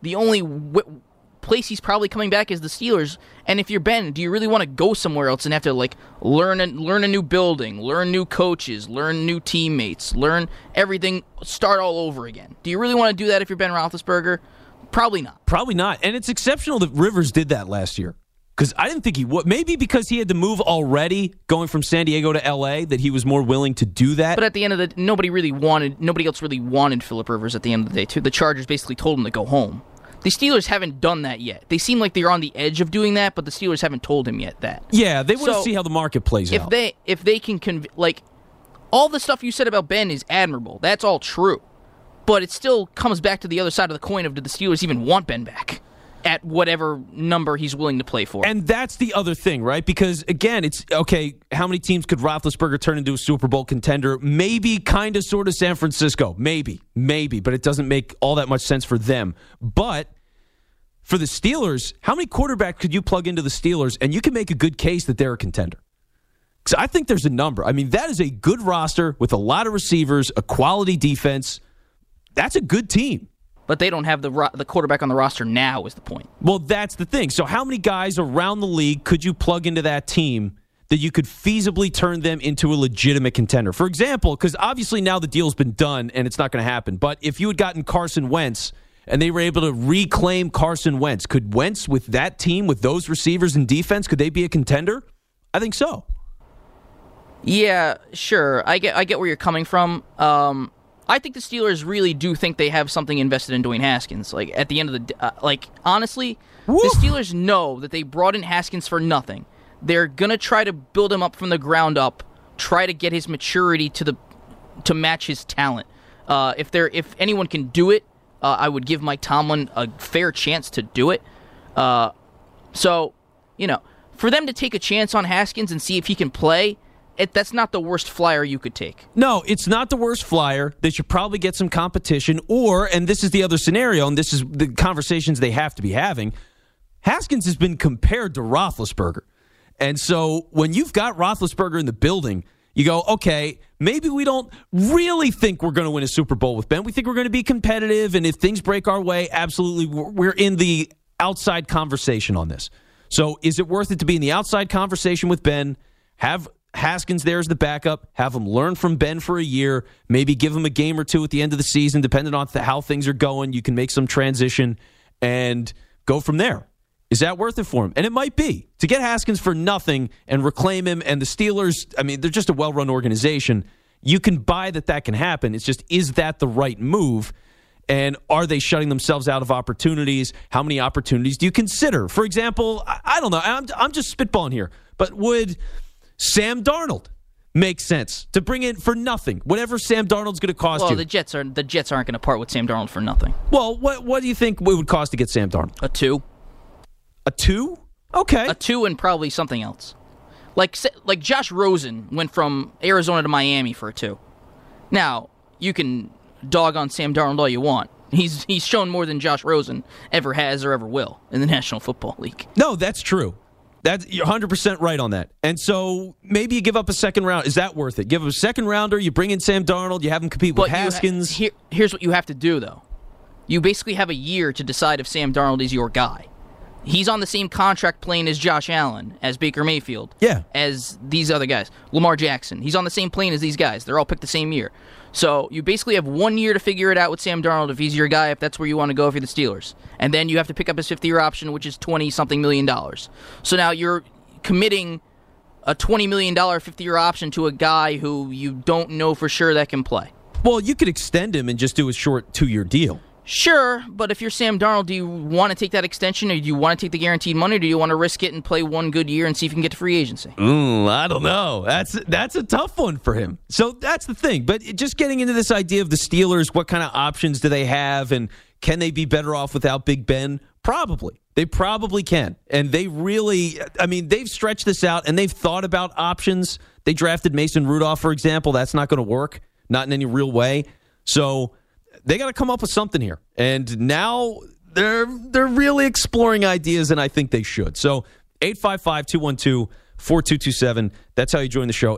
Speaker 12: the only place he's probably coming back is the Steelers. And if you're Ben, do you really want to go somewhere else and have to learn a new building, learn new coaches, learn new teammates, learn everything, start all over again? Do you really want to do that if you're Ben Roethlisberger? Probably not.
Speaker 9: Probably not. And it's exceptional that Rivers did that last year. Because I didn't think he would. Maybe because he had to move already, going from San Diego to L.A., that he was more willing to do that.
Speaker 12: But at the end of the day, nobody else really wanted Phillip Rivers at the end of the day, too. The Chargers basically told him to go home. The Steelers haven't done that yet. They seem like they're on the edge of doing that, but the Steelers haven't told him yet that.
Speaker 9: Yeah, they want to see how the market plays out.
Speaker 12: If they can all the stuff you said about Ben is admirable. That's all true. But it still comes back to the other side of the coin of, did the Steelers even want Ben back at whatever number he's willing to play for?
Speaker 9: And that's the other thing, right? Because, again, it's, okay, how many teams could Roethlisberger turn into a Super Bowl contender? Maybe, kind of, sort of San Francisco. Maybe. But it doesn't make all that much sense for them. But for the Steelers, how many quarterbacks could you plug into the Steelers and you can make a good case that they're a contender? Because I think there's a number. I mean, that is a good roster with a lot of receivers, a quality defense. That's a good team.
Speaker 12: But they don't have the quarterback on the roster now is the point.
Speaker 9: Well, that's the thing. So how many guys around the league could you plug into that team that you could feasibly turn them into a legitimate contender? For example, because obviously now the deal's been done and it's not going to happen. But if you had gotten Carson Wentz and they were able to reclaim Carson Wentz, could Wentz with that team, with those receivers and defense, could they be a contender? I think so.
Speaker 12: Yeah, sure. I get where you're coming from. I think the Steelers really do think they have something invested in Dwayne Haskins. Like, at the end of the honestly, the Steelers know that they brought in Haskins for nothing. They're gonna try to build him up from the ground up, try to get his maturity to match his talent. If anyone can do it, I would give Mike Tomlin a fair chance to do it. So, for them to take a chance on Haskins and see if he can play, that's not the worst flyer you could take.
Speaker 9: No, it's not the worst flyer. They should probably get some competition, and this is the other scenario, and this is the conversations they have to be having, Haskins has been compared to Roethlisberger. And so when you've got Roethlisberger in the building, you go, okay, maybe we don't really think we're going to win a Super Bowl with Ben. We think we're going to be competitive, and if things break our way, absolutely, we're in the outside conversation on this. So is it worth it to be in the outside conversation with Ben, have Haskins there as the backup, have him learn from Ben for a year, maybe give him a game or two at the end of the season, depending on how things are going. You can make some transition and go from there. Is that worth it for him? And it might be. To get Haskins for nothing and reclaim him, and the Steelers, I mean, they're just a well-run organization. You can buy that can happen. It's just, is that the right move? And are they shutting themselves out of opportunities? How many opportunities do you consider? For example, I don't know. I'm just spitballing here. But would Sam Darnold make sense to bring in for nothing? Whatever Sam Darnold's going to cost you.
Speaker 12: Well, the Jets aren't going to part with Sam Darnold for nothing.
Speaker 9: Well, what do you think it would cost to get Sam Darnold?
Speaker 12: A 2.
Speaker 9: A 2? Okay.
Speaker 12: A 2 and probably something else. Like Josh Rosen went from Arizona to Miami for a 2. Now, you can dog on Sam Darnold all you want. He's shown more than Josh Rosen ever has or ever will in the National Football League.
Speaker 9: No, that's true. You're 100% right on that. And so maybe you give up a second round. Is that worth it? Give him a second rounder, you bring in Sam Darnold, you have him compete with Haskins.
Speaker 12: Here's what you have to do, though. You basically have a year to decide if Sam Darnold is your guy. He's on the same contract plane as Josh Allen, as Baker Mayfield, as these other guys. Lamar Jackson. He's on the same plane as these guys. They're all picked the same year. So you basically have 1 year to figure it out with Sam Darnold if he's your guy, if that's where you want to go if you're the Steelers. And then you have to pick up his 5th-year option, which is $20-something million. So now you're committing a $20 million 5th-year option to a guy who you don't know for sure that can play.
Speaker 9: Well, you could extend him and just do a short 2-year deal.
Speaker 12: Sure, but if you're Sam Darnold, do you want to take that extension, or do you want to take the guaranteed money, or do you want to risk it and play 1 good year and see if you can get to free agency?
Speaker 9: I don't know. That's a tough one for him. So that's the thing. But just getting into this idea of the Steelers, what kind of options do they have, and can they be better off without Big Ben? Probably. They probably can. And they really, they've stretched this out, and they've thought about options. They drafted Mason Rudolph, for example. That's not going to work, not in any real way. So they got to come up with something here. And now they're really exploring ideas, and I think they should. So 855-212-4227. That's how you join the show.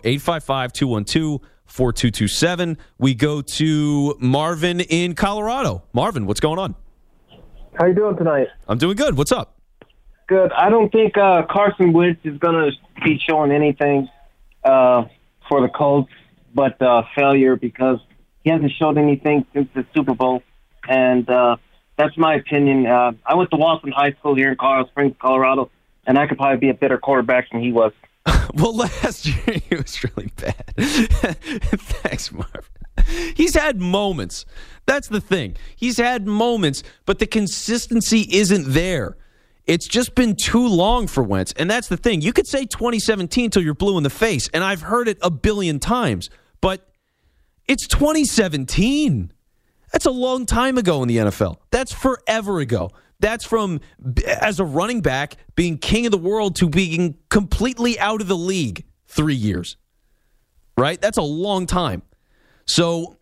Speaker 9: 855-212-4227. We go to Marvin in Colorado. Marvin, what's going on?
Speaker 13: How you doing tonight?
Speaker 9: I'm doing good. What's up?
Speaker 13: Good. I don't think Carson Wentz is going to be showing anything for the Colts but failure, because he hasn't showed anything since the Super Bowl. And that's my opinion. I went to Walton High School here in Colorado Springs, Colorado, and I could probably be a better quarterback than he was.
Speaker 9: Well, last year he was really bad. Thanks, Marvin. He's had moments. That's the thing. He's had moments, but the consistency isn't there. It's just been too long for Wentz, and that's the thing. You could say 2017 till you're blue in the face, and I've heard it a billion times, but it's 2017. That's a long time ago in the NFL. That's forever ago. That's from, as a running back, being king of the world to being completely out of the league 3 years. Right? That's a long time. So,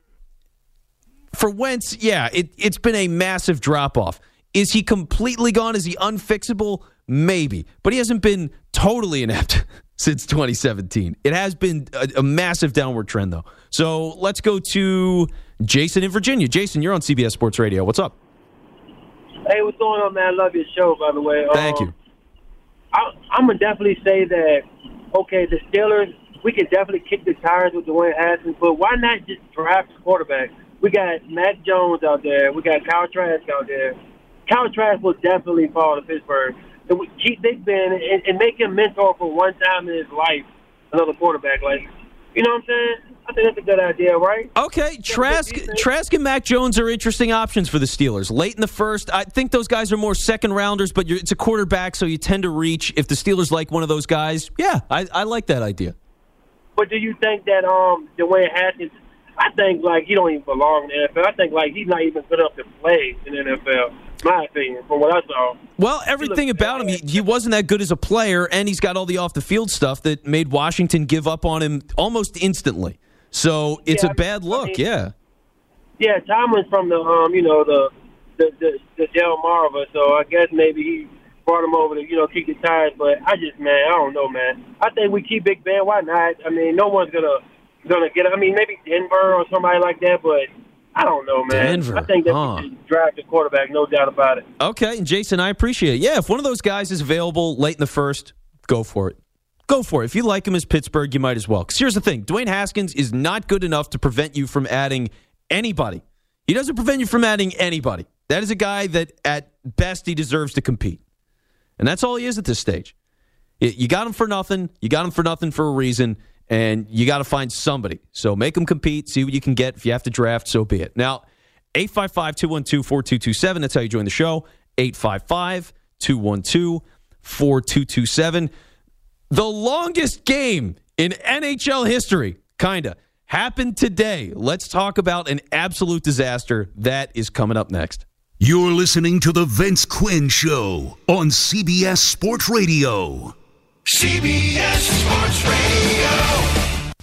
Speaker 9: for Wentz, yeah, it's been a massive drop-off. Is he completely gone? Is he unfixable? Maybe. But he hasn't been totally inept since 2017. It has been a massive downward trend, though. So, let's go to Jason in Virginia. Jason, you're on CBS Sports Radio. What's up?
Speaker 14: Hey, what's going on, man? I love your show, by the way.
Speaker 9: Thank you.
Speaker 14: I'm going to definitely say that, okay, the Steelers, we can definitely kick the tires with Dwayne Haskins, but why not just draft a quarterback? We got Mac Jones out there. We got Kyle Trask out there. Kyle Trask will definitely fall to Pittsburgh. And we keep Big Ben and make him mentor for one time in his life, another quarterback. Like, you know what I'm saying? I think that's a good idea, right?
Speaker 9: Okay, Trask and Mac Jones are interesting options for the Steelers. Late in the first, I think those guys are more second-rounders, but it's a quarterback, so you tend to reach. If the Steelers like one of those guys, yeah, I like that idea.
Speaker 14: But do you think that Dwayne Haskins, I think, like, he don't even belong in the NFL. I think, like, he's not even good enough to play in the NFL, my opinion, from what I saw.
Speaker 9: Well, everything about him, he wasn't that good as a player, and he's got all the off-the-field stuff that made Washington give up on him almost instantly. So it's a bad look, yeah.
Speaker 14: Yeah, Tomlin's from the Del Marva, so I guess maybe he brought him over to, kick the tires. But I don't know, man. I think we keep Big Ben. Why not? I mean, no one's gonna get it. I mean, maybe Denver or somebody like that, but I don't know, man.
Speaker 9: Denver,
Speaker 14: I think that we should draft a quarterback, no doubt about it.
Speaker 9: Okay, and Jason, I appreciate it. Yeah, if one of those guys is available late in the first, go for it. Go for it. If you like him as Pittsburgh, you might as well. Because here's the thing. Dwayne Haskins is not good enough to prevent you from adding anybody. He doesn't prevent you from adding anybody. That is a guy that, at best, he deserves to compete. And that's all he is at this stage. You got him for nothing. You got him for nothing for a reason. And you got to find somebody. So make him compete. See what you can get. If you have to draft, so be it. Now, 855-212-4227. That's how you join the show. 855-212-4227. The longest game in NHL history, kinda, happened today. Let's talk about an absolute disaster. That is coming up next.
Speaker 8: You're listening to The Vince Quinn Show on CBS Sports Radio.
Speaker 7: CBS Sports Radio.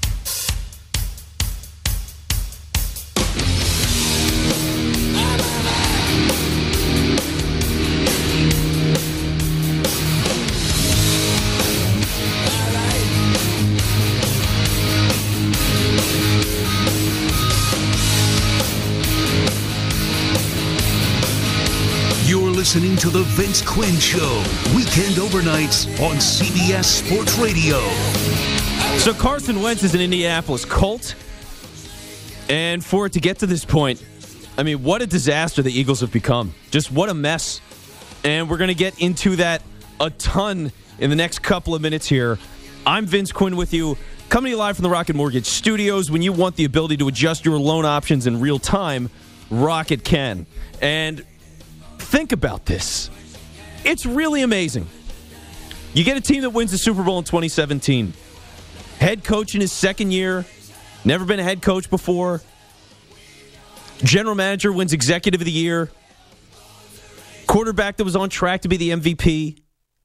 Speaker 8: Listening to The Vince Quinn Show, weekend overnights on CBS Sports Radio.
Speaker 9: So Carson Wentz is an Indianapolis Colt, and for it to get to this point, I mean, what a disaster the Eagles have become. Just what a mess. And we're going to get into that a ton in the next couple of minutes here. I'm Vince Quinn with you, coming to you live from the Rocket Mortgage Studios. When you want the ability to adjust your loan options in real time, Rocket can. And think about this. It's really amazing. You get a team that wins the Super Bowl in 2017. Head coach in his second year. Never been a head coach before. General manager wins executive of the year. Quarterback that was on track to be the MVP.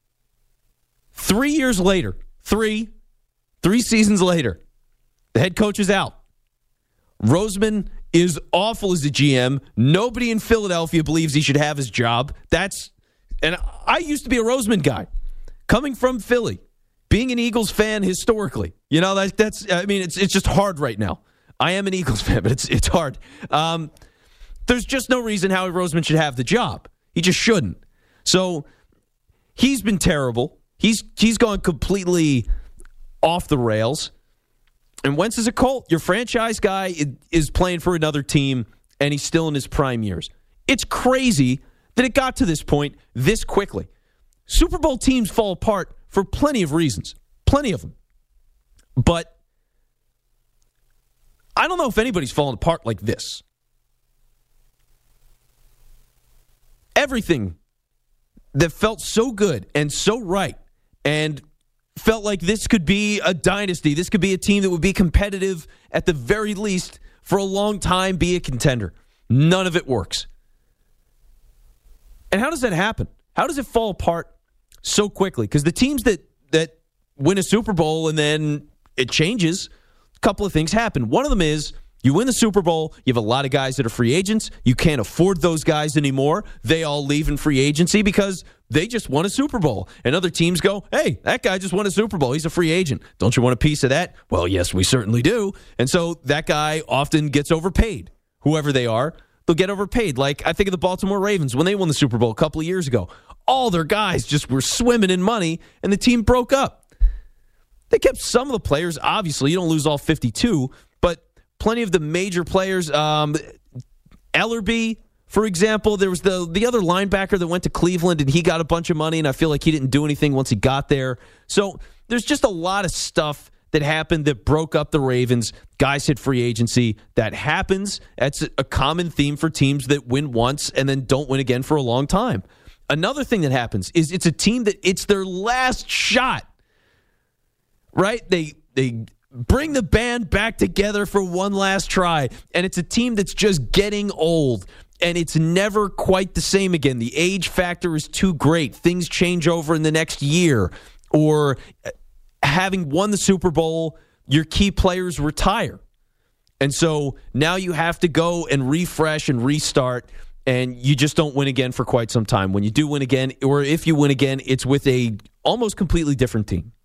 Speaker 9: 3 years later, three seasons later, the head coach is out. Roseman is awful as a GM. Nobody in Philadelphia believes he should have his job. And I used to be a Roseman guy, coming from Philly, being an Eagles fan historically. You know, it's just hard right now. I am an Eagles fan, but it's hard. There's just no reason Howie Roseman should have the job. He just shouldn't. So he's been terrible. He's gone completely off the rails. And Wentz is a Colt. Your franchise guy is playing for another team, and he's still in his prime years. It's crazy that it got to this point this quickly. Super Bowl teams fall apart for plenty of reasons. Plenty of them. But I don't know if anybody's fallen apart like this. Everything that felt so good and so right and felt like this could be a dynasty. This could be a team that would be competitive at the very least for a long time, be a contender. None of it works. And how does that happen? How does it fall apart so quickly? Because the teams that win a Super Bowl and then it changes, a couple of things happen. One of them is you win the Super Bowl, you have a lot of guys that are free agents. You can't afford those guys anymore. They all leave in free agency because they just won a Super Bowl. And other teams go, hey, that guy just won a Super Bowl. He's a free agent. Don't you want a piece of that? Well, yes, we certainly do. And so that guy often gets overpaid. Whoever they are, they'll get overpaid. Like I think of the Baltimore Ravens when they won the Super Bowl a couple of years ago. All their guys just were swimming in money, and the team broke up. They kept some of the players. Obviously, you don't lose all 52, but plenty of the major players. Ellerbe, for example, there was the other linebacker that went to Cleveland, and he got a bunch of money, and I feel like he didn't do anything once he got there. So there's just a lot of stuff that happened that broke up the Ravens. Guys hit free agency. That happens. That's a common theme for teams that win once and then don't win again for a long time. Another thing that happens is it's a team that it's their last shot, right? They bring the band back together for one last try, and it's a team that's just getting old, and it's never quite the same again. The age factor is too great. Things change over in the next year, or having won the Super Bowl, your key players retire. And so now you have to go and refresh and restart, and you just don't win again for quite some time. When you do win again, or if you win again, it's with a almost completely different team.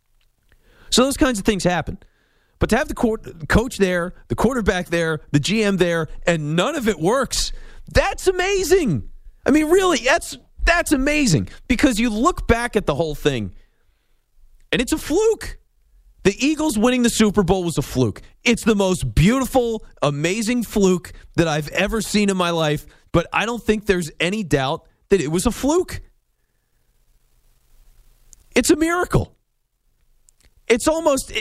Speaker 9: So those kinds of things happen. But to have the coach there, the quarterback there, the GM there, and none of it works, that's amazing. I mean, really, that's amazing. Because you look back at the whole thing, and it's a fluke. The Eagles winning the Super Bowl was a fluke. It's the most beautiful, amazing fluke that I've ever seen in my life, but I don't think there's any doubt that it was a fluke. It's a miracle. It's almost,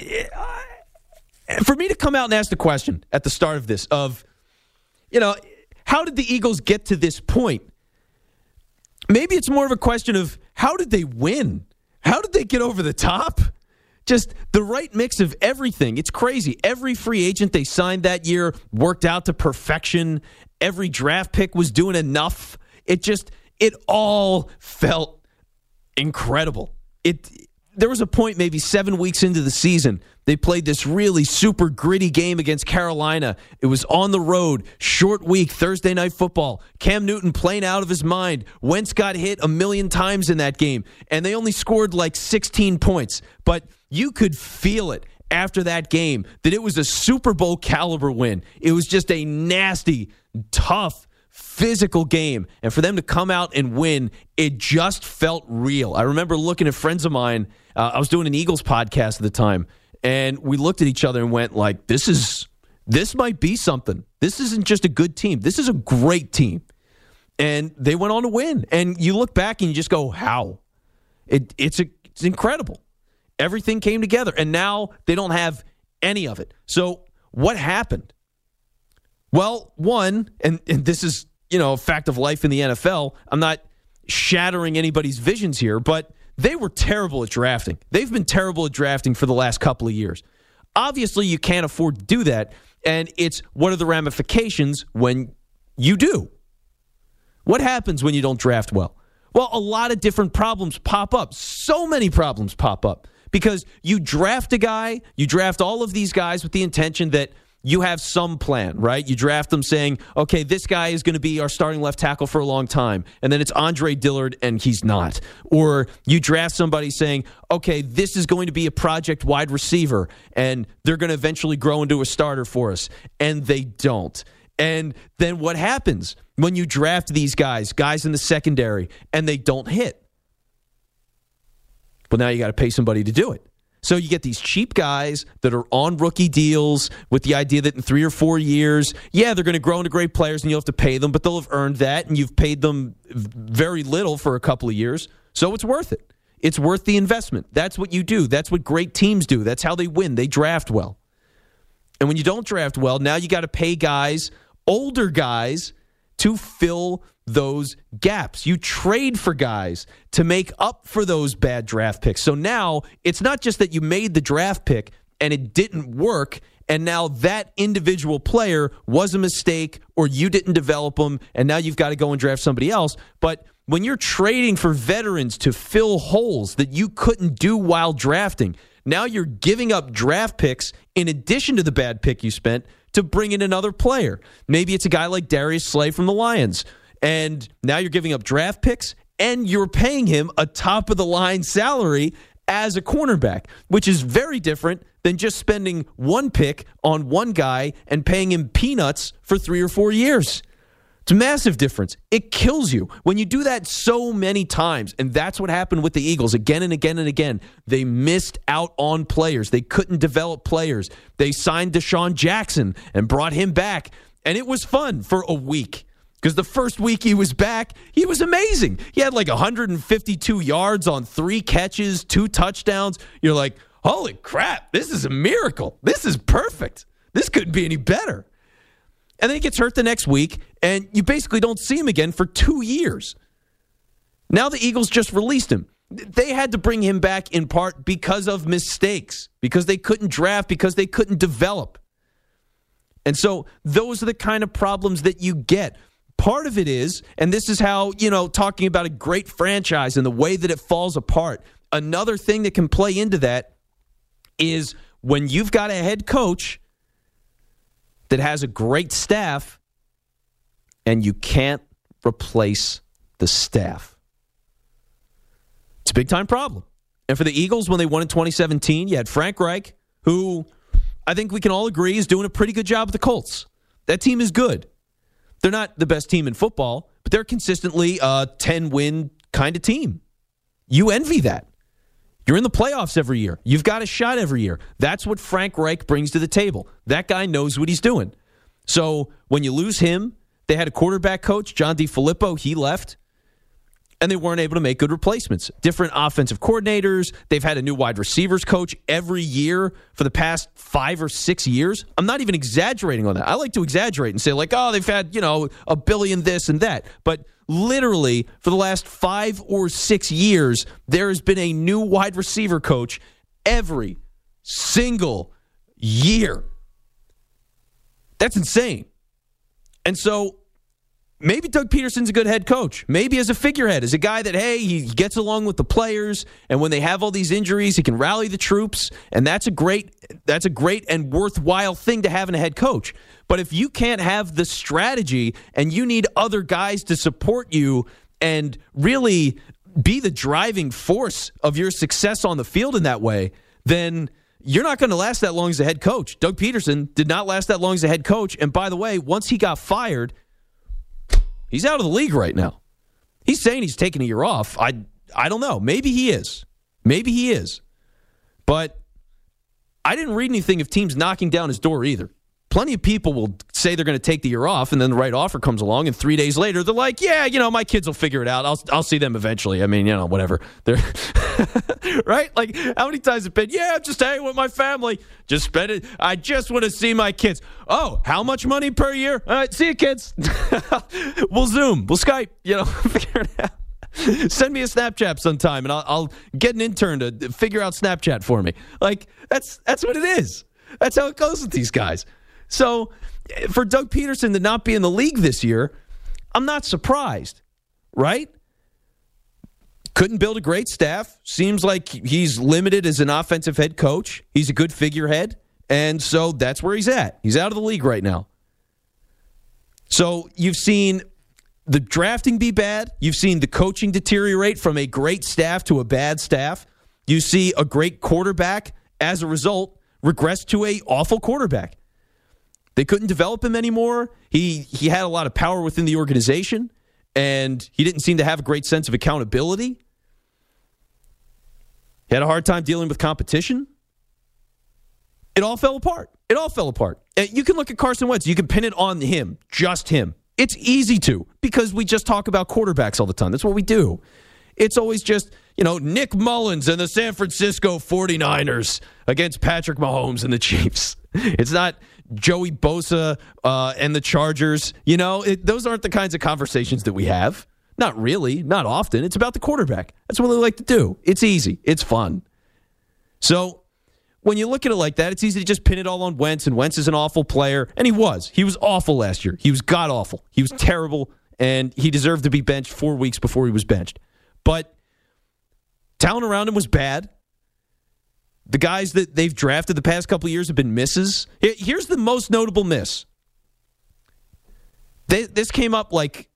Speaker 9: for me to come out and ask the question at the start of this of, how did the Eagles get to this point? Maybe it's more of a question of how did they win? How did they get over the top? Just the right mix of everything. It's crazy. Every free agent they signed that year worked out to perfection. Every draft pick was doing enough. It all felt incredible. There was a point maybe 7 weeks into the season, they played this really super gritty game against Carolina. It was on the road, short week, Thursday Night Football. Cam Newton playing out of his mind. Wentz got hit 1 million times in that game, and they only scored like 16 points. But you could feel it after that game that it was a Super Bowl caliber win. It was just a nasty, tough, physical game. And for them to come out and win, it just felt real. I remember looking at friends of mine. I was doing an Eagles podcast at the time, and we looked at each other and went like, this might be something. This isn't just a good team. This is a great team. And they went on to win. And you look back and you just go, how? It's incredible. Everything came together, and now they don't have any of it. So what happened? Well, one, and this is, a fact of life in the NFL. I'm not shattering anybody's visions here, but they were terrible at drafting. They've been terrible at drafting for the last couple of years. Obviously, you can't afford to do that, and it's what are the ramifications when you do? What happens when you don't draft well? Well, a lot of different problems pop up. So many problems pop up because you draft a guy, you draft all of these guys with the intention that you have some plan, right? You draft them saying, okay, this guy is going to be our starting left tackle for a long time. And then it's Andre Dillard, and he's not. Or you draft somebody saying, okay, this is going to be a project wide receiver, and they're going to eventually grow into a starter for us. And they don't. And then what happens when you draft these guys in the secondary, and they don't hit? Well, now you got to pay somebody to do it. So you get these cheap guys that are on rookie deals with the idea that in 3 or 4 years, they're going to grow into great players and you'll have to pay them, but they'll have earned that, and you've paid them very little for a couple of years. So it's worth it. It's worth the investment. That's what you do. That's what great teams do. That's how they win. They draft well. And when you don't draft well, now you got to pay guys, older guys, to fill those gaps. You trade for guys to make up for those bad draft picks. So now it's not just that you made the draft pick and it didn't work, and now that individual player was a mistake or you didn't develop them, and now you've got to go and draft somebody else. But when you're trading for veterans to fill holes that you couldn't do while drafting, now you're giving up draft picks in addition to the bad pick you spent to bring in another player. Maybe it's a guy like Darius Slay from the Lions. And now you're giving up draft picks and you're paying him a top-of-the-line salary as a cornerback, which is very different than just spending one pick on one guy and paying him peanuts for 3 or 4 years. It's a massive difference. It kills you when you do that so many times, and that's what happened with the Eagles again and again and again. They missed out on players. They couldn't develop players. They signed Deshaun Jackson and brought him back, and it was fun for a week. Because the first week he was back, he was amazing. He had like 152 yards on 3 catches, 2 touchdowns. You're like, holy crap, this is a miracle. This is perfect. This couldn't be any better. And then he gets hurt the next week, and you basically don't see him again for 2 years. Now the Eagles just released him. They had to bring him back in part because of mistakes, because they couldn't draft, because they couldn't develop. And so those are the kind of problems that you get. Part of it is, and this is how, talking about a great franchise and the way that it falls apart, another thing that can play into that is when you've got a head coach that has a great staff and you can't replace the staff. It's a big-time problem. And for the Eagles, when they won in 2017, you had Frank Reich, who I think we can all agree is doing a pretty good job with the Colts. That team is good. They're not the best team in football, but they're consistently a 10-win kind of team. You envy that. You're in the playoffs every year. You've got a shot every year. That's what Frank Reich brings to the table. That guy knows what he's doing. So when you lose him, they had a quarterback coach, John DeFilippo. He left, and they weren't able to make good replacements. Different offensive coordinators. They've had a new wide receivers coach every year for the past 5 or 6 years. I'm not even exaggerating on that. I like to exaggerate and say, they've had, a billion this and that. But literally, for the last 5 or 6 years, there has been a new wide receiver coach every single year. That's insane. And so maybe Doug Peterson's a good head coach. Maybe as a figurehead, as a guy that, he gets along with the players, and when they have all these injuries, he can rally the troops, and that's a great and worthwhile thing to have in a head coach. But if you can't have the strategy and you need other guys to support you and really be the driving force of your success on the field in that way, then you're not going to last that long as a head coach. Doug Peterson did not last that long as a head coach. And by the way, once he got fired, he's out of the league right now. He's saying he's taking a year off. I don't know. Maybe he is. But I didn't read anything of teams knocking down his door either. Plenty of people will say they're going to take the year off, and then the right offer comes along, and 3 days later, they're like, my kids will figure it out. I'll see them eventually. I mean, whatever. They're right? Like, how many times have it been, I'm just hanging with my family. Just spend it. I just want to see my kids. Oh, how much money per year? All right, see you, kids. We'll Zoom. We'll Skype. Figure it out. Send me a Snapchat sometime, and I'll get an intern to figure out Snapchat for me. Like, that's what it is. That's how it goes with these guys. So for Doug Peterson to not be in the league this year, I'm not surprised, right? Couldn't build a great staff. Seems like he's limited as an offensive head coach. He's a good figurehead, and so that's where he's at. He's out of the league right now. So you've seen the drafting be bad. You've seen the coaching deteriorate from a great staff to a bad staff. You see a great quarterback, as a result, regress to a awful quarterback. They couldn't develop him anymore. He had a lot of power within the organization, and he didn't seem to have a great sense of accountability. He had a hard time dealing with competition. It all fell apart. And you can look at Carson Wentz. You can pin it on him, just him. It's easy to, because we just talk about quarterbacks all the time. That's what we do. It's always just, Nick Mullins and the San Francisco 49ers against Patrick Mahomes and the Chiefs. It's not Joey Bosa and the Chargers. Those aren't the kinds of conversations that we have. Not really, not often. It's about the quarterback. That's what they like to do. It's easy. It's fun. So when you look at it like that, it's easy to just pin it all on Wentz, and Wentz is an awful player. And he was. He was awful last year. He was god-awful. He was terrible, and he deserved to be benched 4 weeks before he was benched. But talent around him was bad. The guys that they've drafted the past couple of years have been misses. Here's the most notable miss. This came up like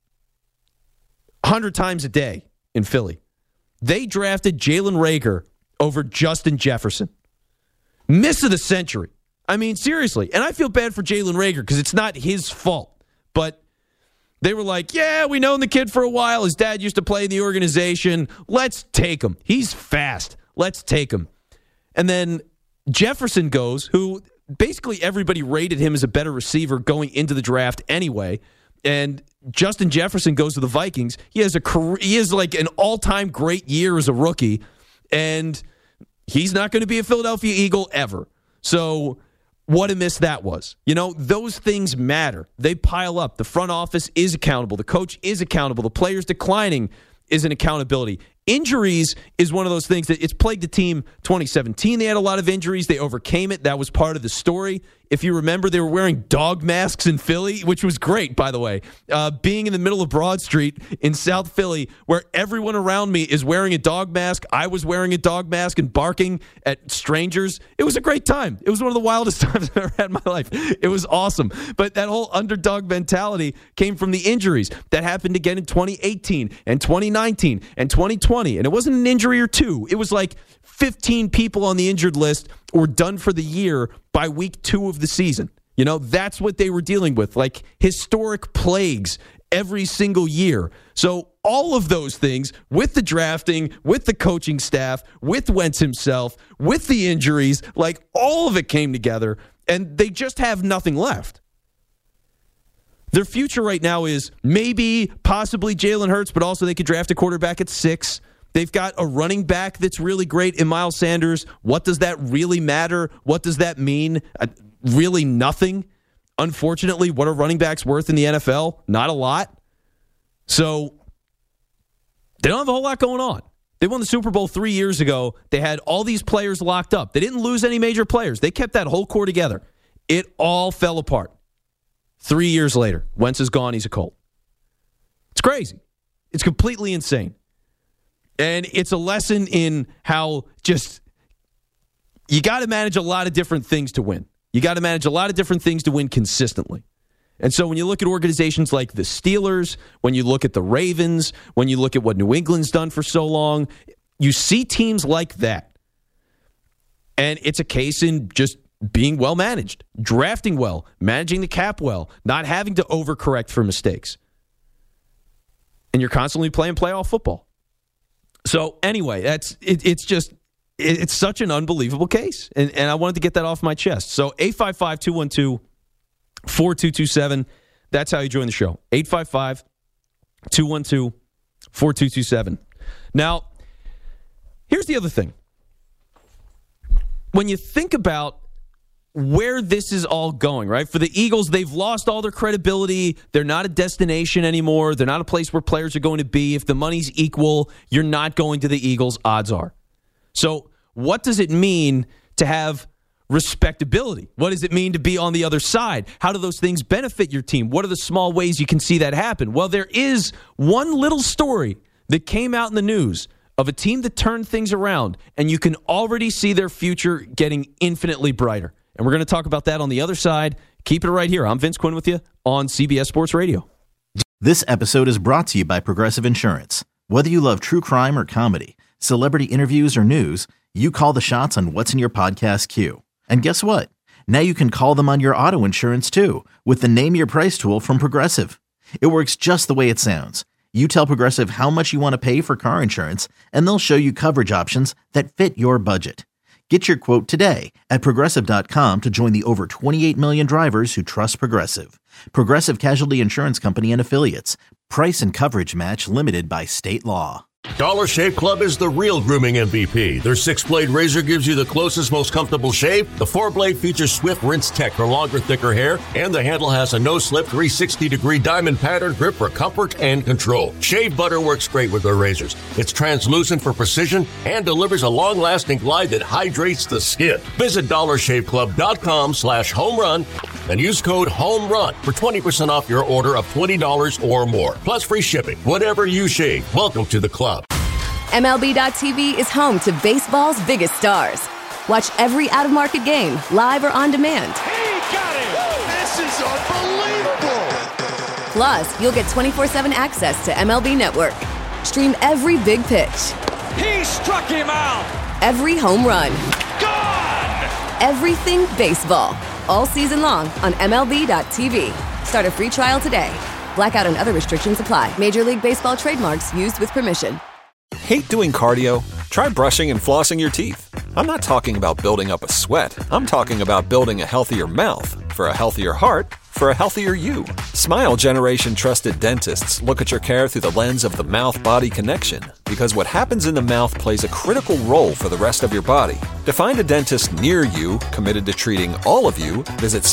Speaker 9: 100 times a day in Philly. They drafted Jalen Reagor over Justin Jefferson. Miss of the century. I mean, seriously. And I feel bad for Jalen Reagor because it's not his fault. But they were like, yeah, we known the kid for a while. His dad used to play in the organization. Let's take him. He's fast. Let's take him. And then Jefferson goes, who basically everybody rated him as a better receiver going into the draft anyway. And Justin Jefferson goes to the Vikings. He has like an all-time great year as a rookie, and he's not going to be a Philadelphia Eagle ever. So what a miss that was. Those things matter. They pile up. The front office is accountable. The coach is accountable. The players declining is an accountability. Injuries is one of those things that it's plagued the team. 2017, they had a lot of injuries. They overcame it. That was part of the story. If you remember, they were wearing dog masks in Philly, which was great, by the way. Being in the middle of Broad Street in South Philly, where everyone around me is wearing a dog mask. I was wearing a dog mask and barking at strangers. It was a great time. It was one of the wildest times I've ever had in my life. It was awesome. But that whole underdog mentality came from the injuries that happened again in 2018 and 2019 and 2020. And it wasn't an injury or two. It was like 15 people on the injured list were done for the year by week 2 of the season. That's what they were dealing with, like historic plagues every single year. So all of those things, with the drafting, with the coaching staff, with Wentz himself, with the injuries, like all of it came together, and they just have nothing left. Their future right now is maybe, possibly Jalen Hurts, but also they could draft a quarterback at 6. They've got a running back that's really great in Miles Sanders. What does that really matter? What does that mean? Really nothing. Unfortunately, what are running backs worth in the NFL? Not a lot. So they don't have a whole lot going on. They won the Super Bowl 3 years ago. They had all these players locked up. They didn't lose any major players. They kept that whole core together. It all fell apart. 3 years later, Wentz is gone. He's a Colt. It's crazy. It's completely insane. And it's a lesson in how just you got to manage a lot of different things to win. You got to manage a lot of different things to win consistently. And so when you look at organizations like the Steelers, when you look at the Ravens, when you look at what New England's done for so long, you see teams like that. And it's a case in just being well managed, drafting well, managing the cap well, not having to overcorrect for mistakes. And you're constantly playing playoff football. So anyway, it's such an unbelievable case. And I wanted to get that off my chest. So 855-212-4227. That's how you join the show. 855-212-4227. Now, here's the other thing. When you think about where this is all going, right? For the Eagles, they've lost all their credibility. They're not a destination anymore. They're not a place where players are going to be. If the money's equal, you're not going to the Eagles, odds are. So what does it mean to have respectability? What does it mean to be on the other side? How do those things benefit your team? What are the small ways you can see that happen? Well, there is one little story that came out in the news of a team that turned things around, and you can already see their future getting infinitely brighter. And we're going to talk about that on the other side. Keep it right here. I'm Vince Quinn with you on CBS Sports Radio.
Speaker 1: This episode is brought to you by Progressive Insurance. Whether you love true crime or comedy, celebrity interviews or news, you call the shots on what's in your podcast queue. And guess what? Now you can call them on your auto insurance too with the Name Your Price tool from Progressive. It works just the way it sounds. You tell Progressive how much you want to pay for car insurance, and they'll show you coverage options that fit your budget. Get your quote today at Progressive.com to join the over 28 million drivers who trust Progressive. Progressive Casualty Insurance Company and Affiliates. Price and coverage match limited by state law.
Speaker 2: Dollar Shave Club is the real grooming MVP. Their 6-blade razor gives you the closest, most comfortable shave. The 4-blade features Swift Rinse Tech for longer, thicker hair, and the handle has a no-slip 360-degree diamond pattern grip for comfort and control. Shave butter works great with their razors. It's translucent for precision and delivers a long-lasting glide that hydrates the skin. Visit DollarShaveClub.com/homerun and use code HOMERUN for 20% off your order of $20 or more. Plus free shipping. Whatever you shave, welcome to the club.
Speaker 15: MLB.tv is home to baseball's biggest stars. Watch every out-of-market game, live or on demand.
Speaker 7: He got it! This is unbelievable!
Speaker 15: Plus, you'll get 24/7 access to MLB Network. Stream every big pitch.
Speaker 5: He struck him out!
Speaker 15: Every home run.
Speaker 5: Gone!
Speaker 15: Everything baseball. All season long on MLB.tv. Start a free trial today. Blackout and other restrictions apply. Major League Baseball trademarks used with permission.
Speaker 16: Hate doing cardio? Try brushing and flossing your teeth. I'm not talking about building up a sweat. I'm talking about building a healthier mouth. For a healthier heart, for a healthier you. Smile Generation trusted dentists look at your care through the lens of the mouth-body connection, because what happens in the mouth plays a critical role for the rest of your body. To find a dentist near you committed to treating all of you, visit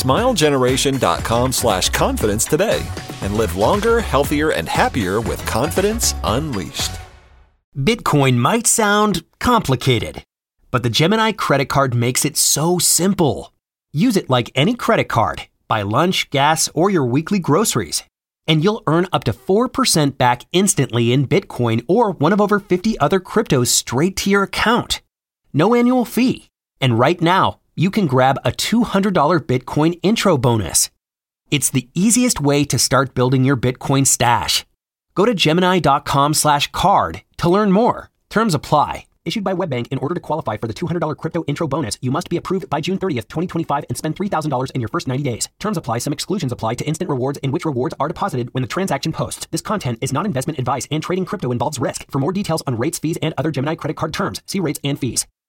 Speaker 16: smilegeneration.com/confidence today and live longer, healthier, and happier with confidence unleashed.
Speaker 17: Bitcoin might sound complicated, but the Gemini credit card makes it so simple. Use it like any credit card. Buy lunch, gas, or your weekly groceries, and you'll earn up to 4% back instantly in Bitcoin or one of over 50 other cryptos straight to your account. No annual fee. And right now, you can grab a $200 Bitcoin intro bonus. It's the easiest way to start building your Bitcoin stash. Go to Gemini.com/card to learn more. Terms apply. Issued by WebBank. In order to qualify for the $200 crypto intro bonus, you must be approved by June 30th, 2025 and spend $3,000 in your first 90 days. Terms apply. Some exclusions apply to instant rewards in which rewards are deposited when the transaction posts. This content is not investment advice and trading crypto involves risk. For more details on rates, fees, and other Gemini credit card terms, see rates and fees.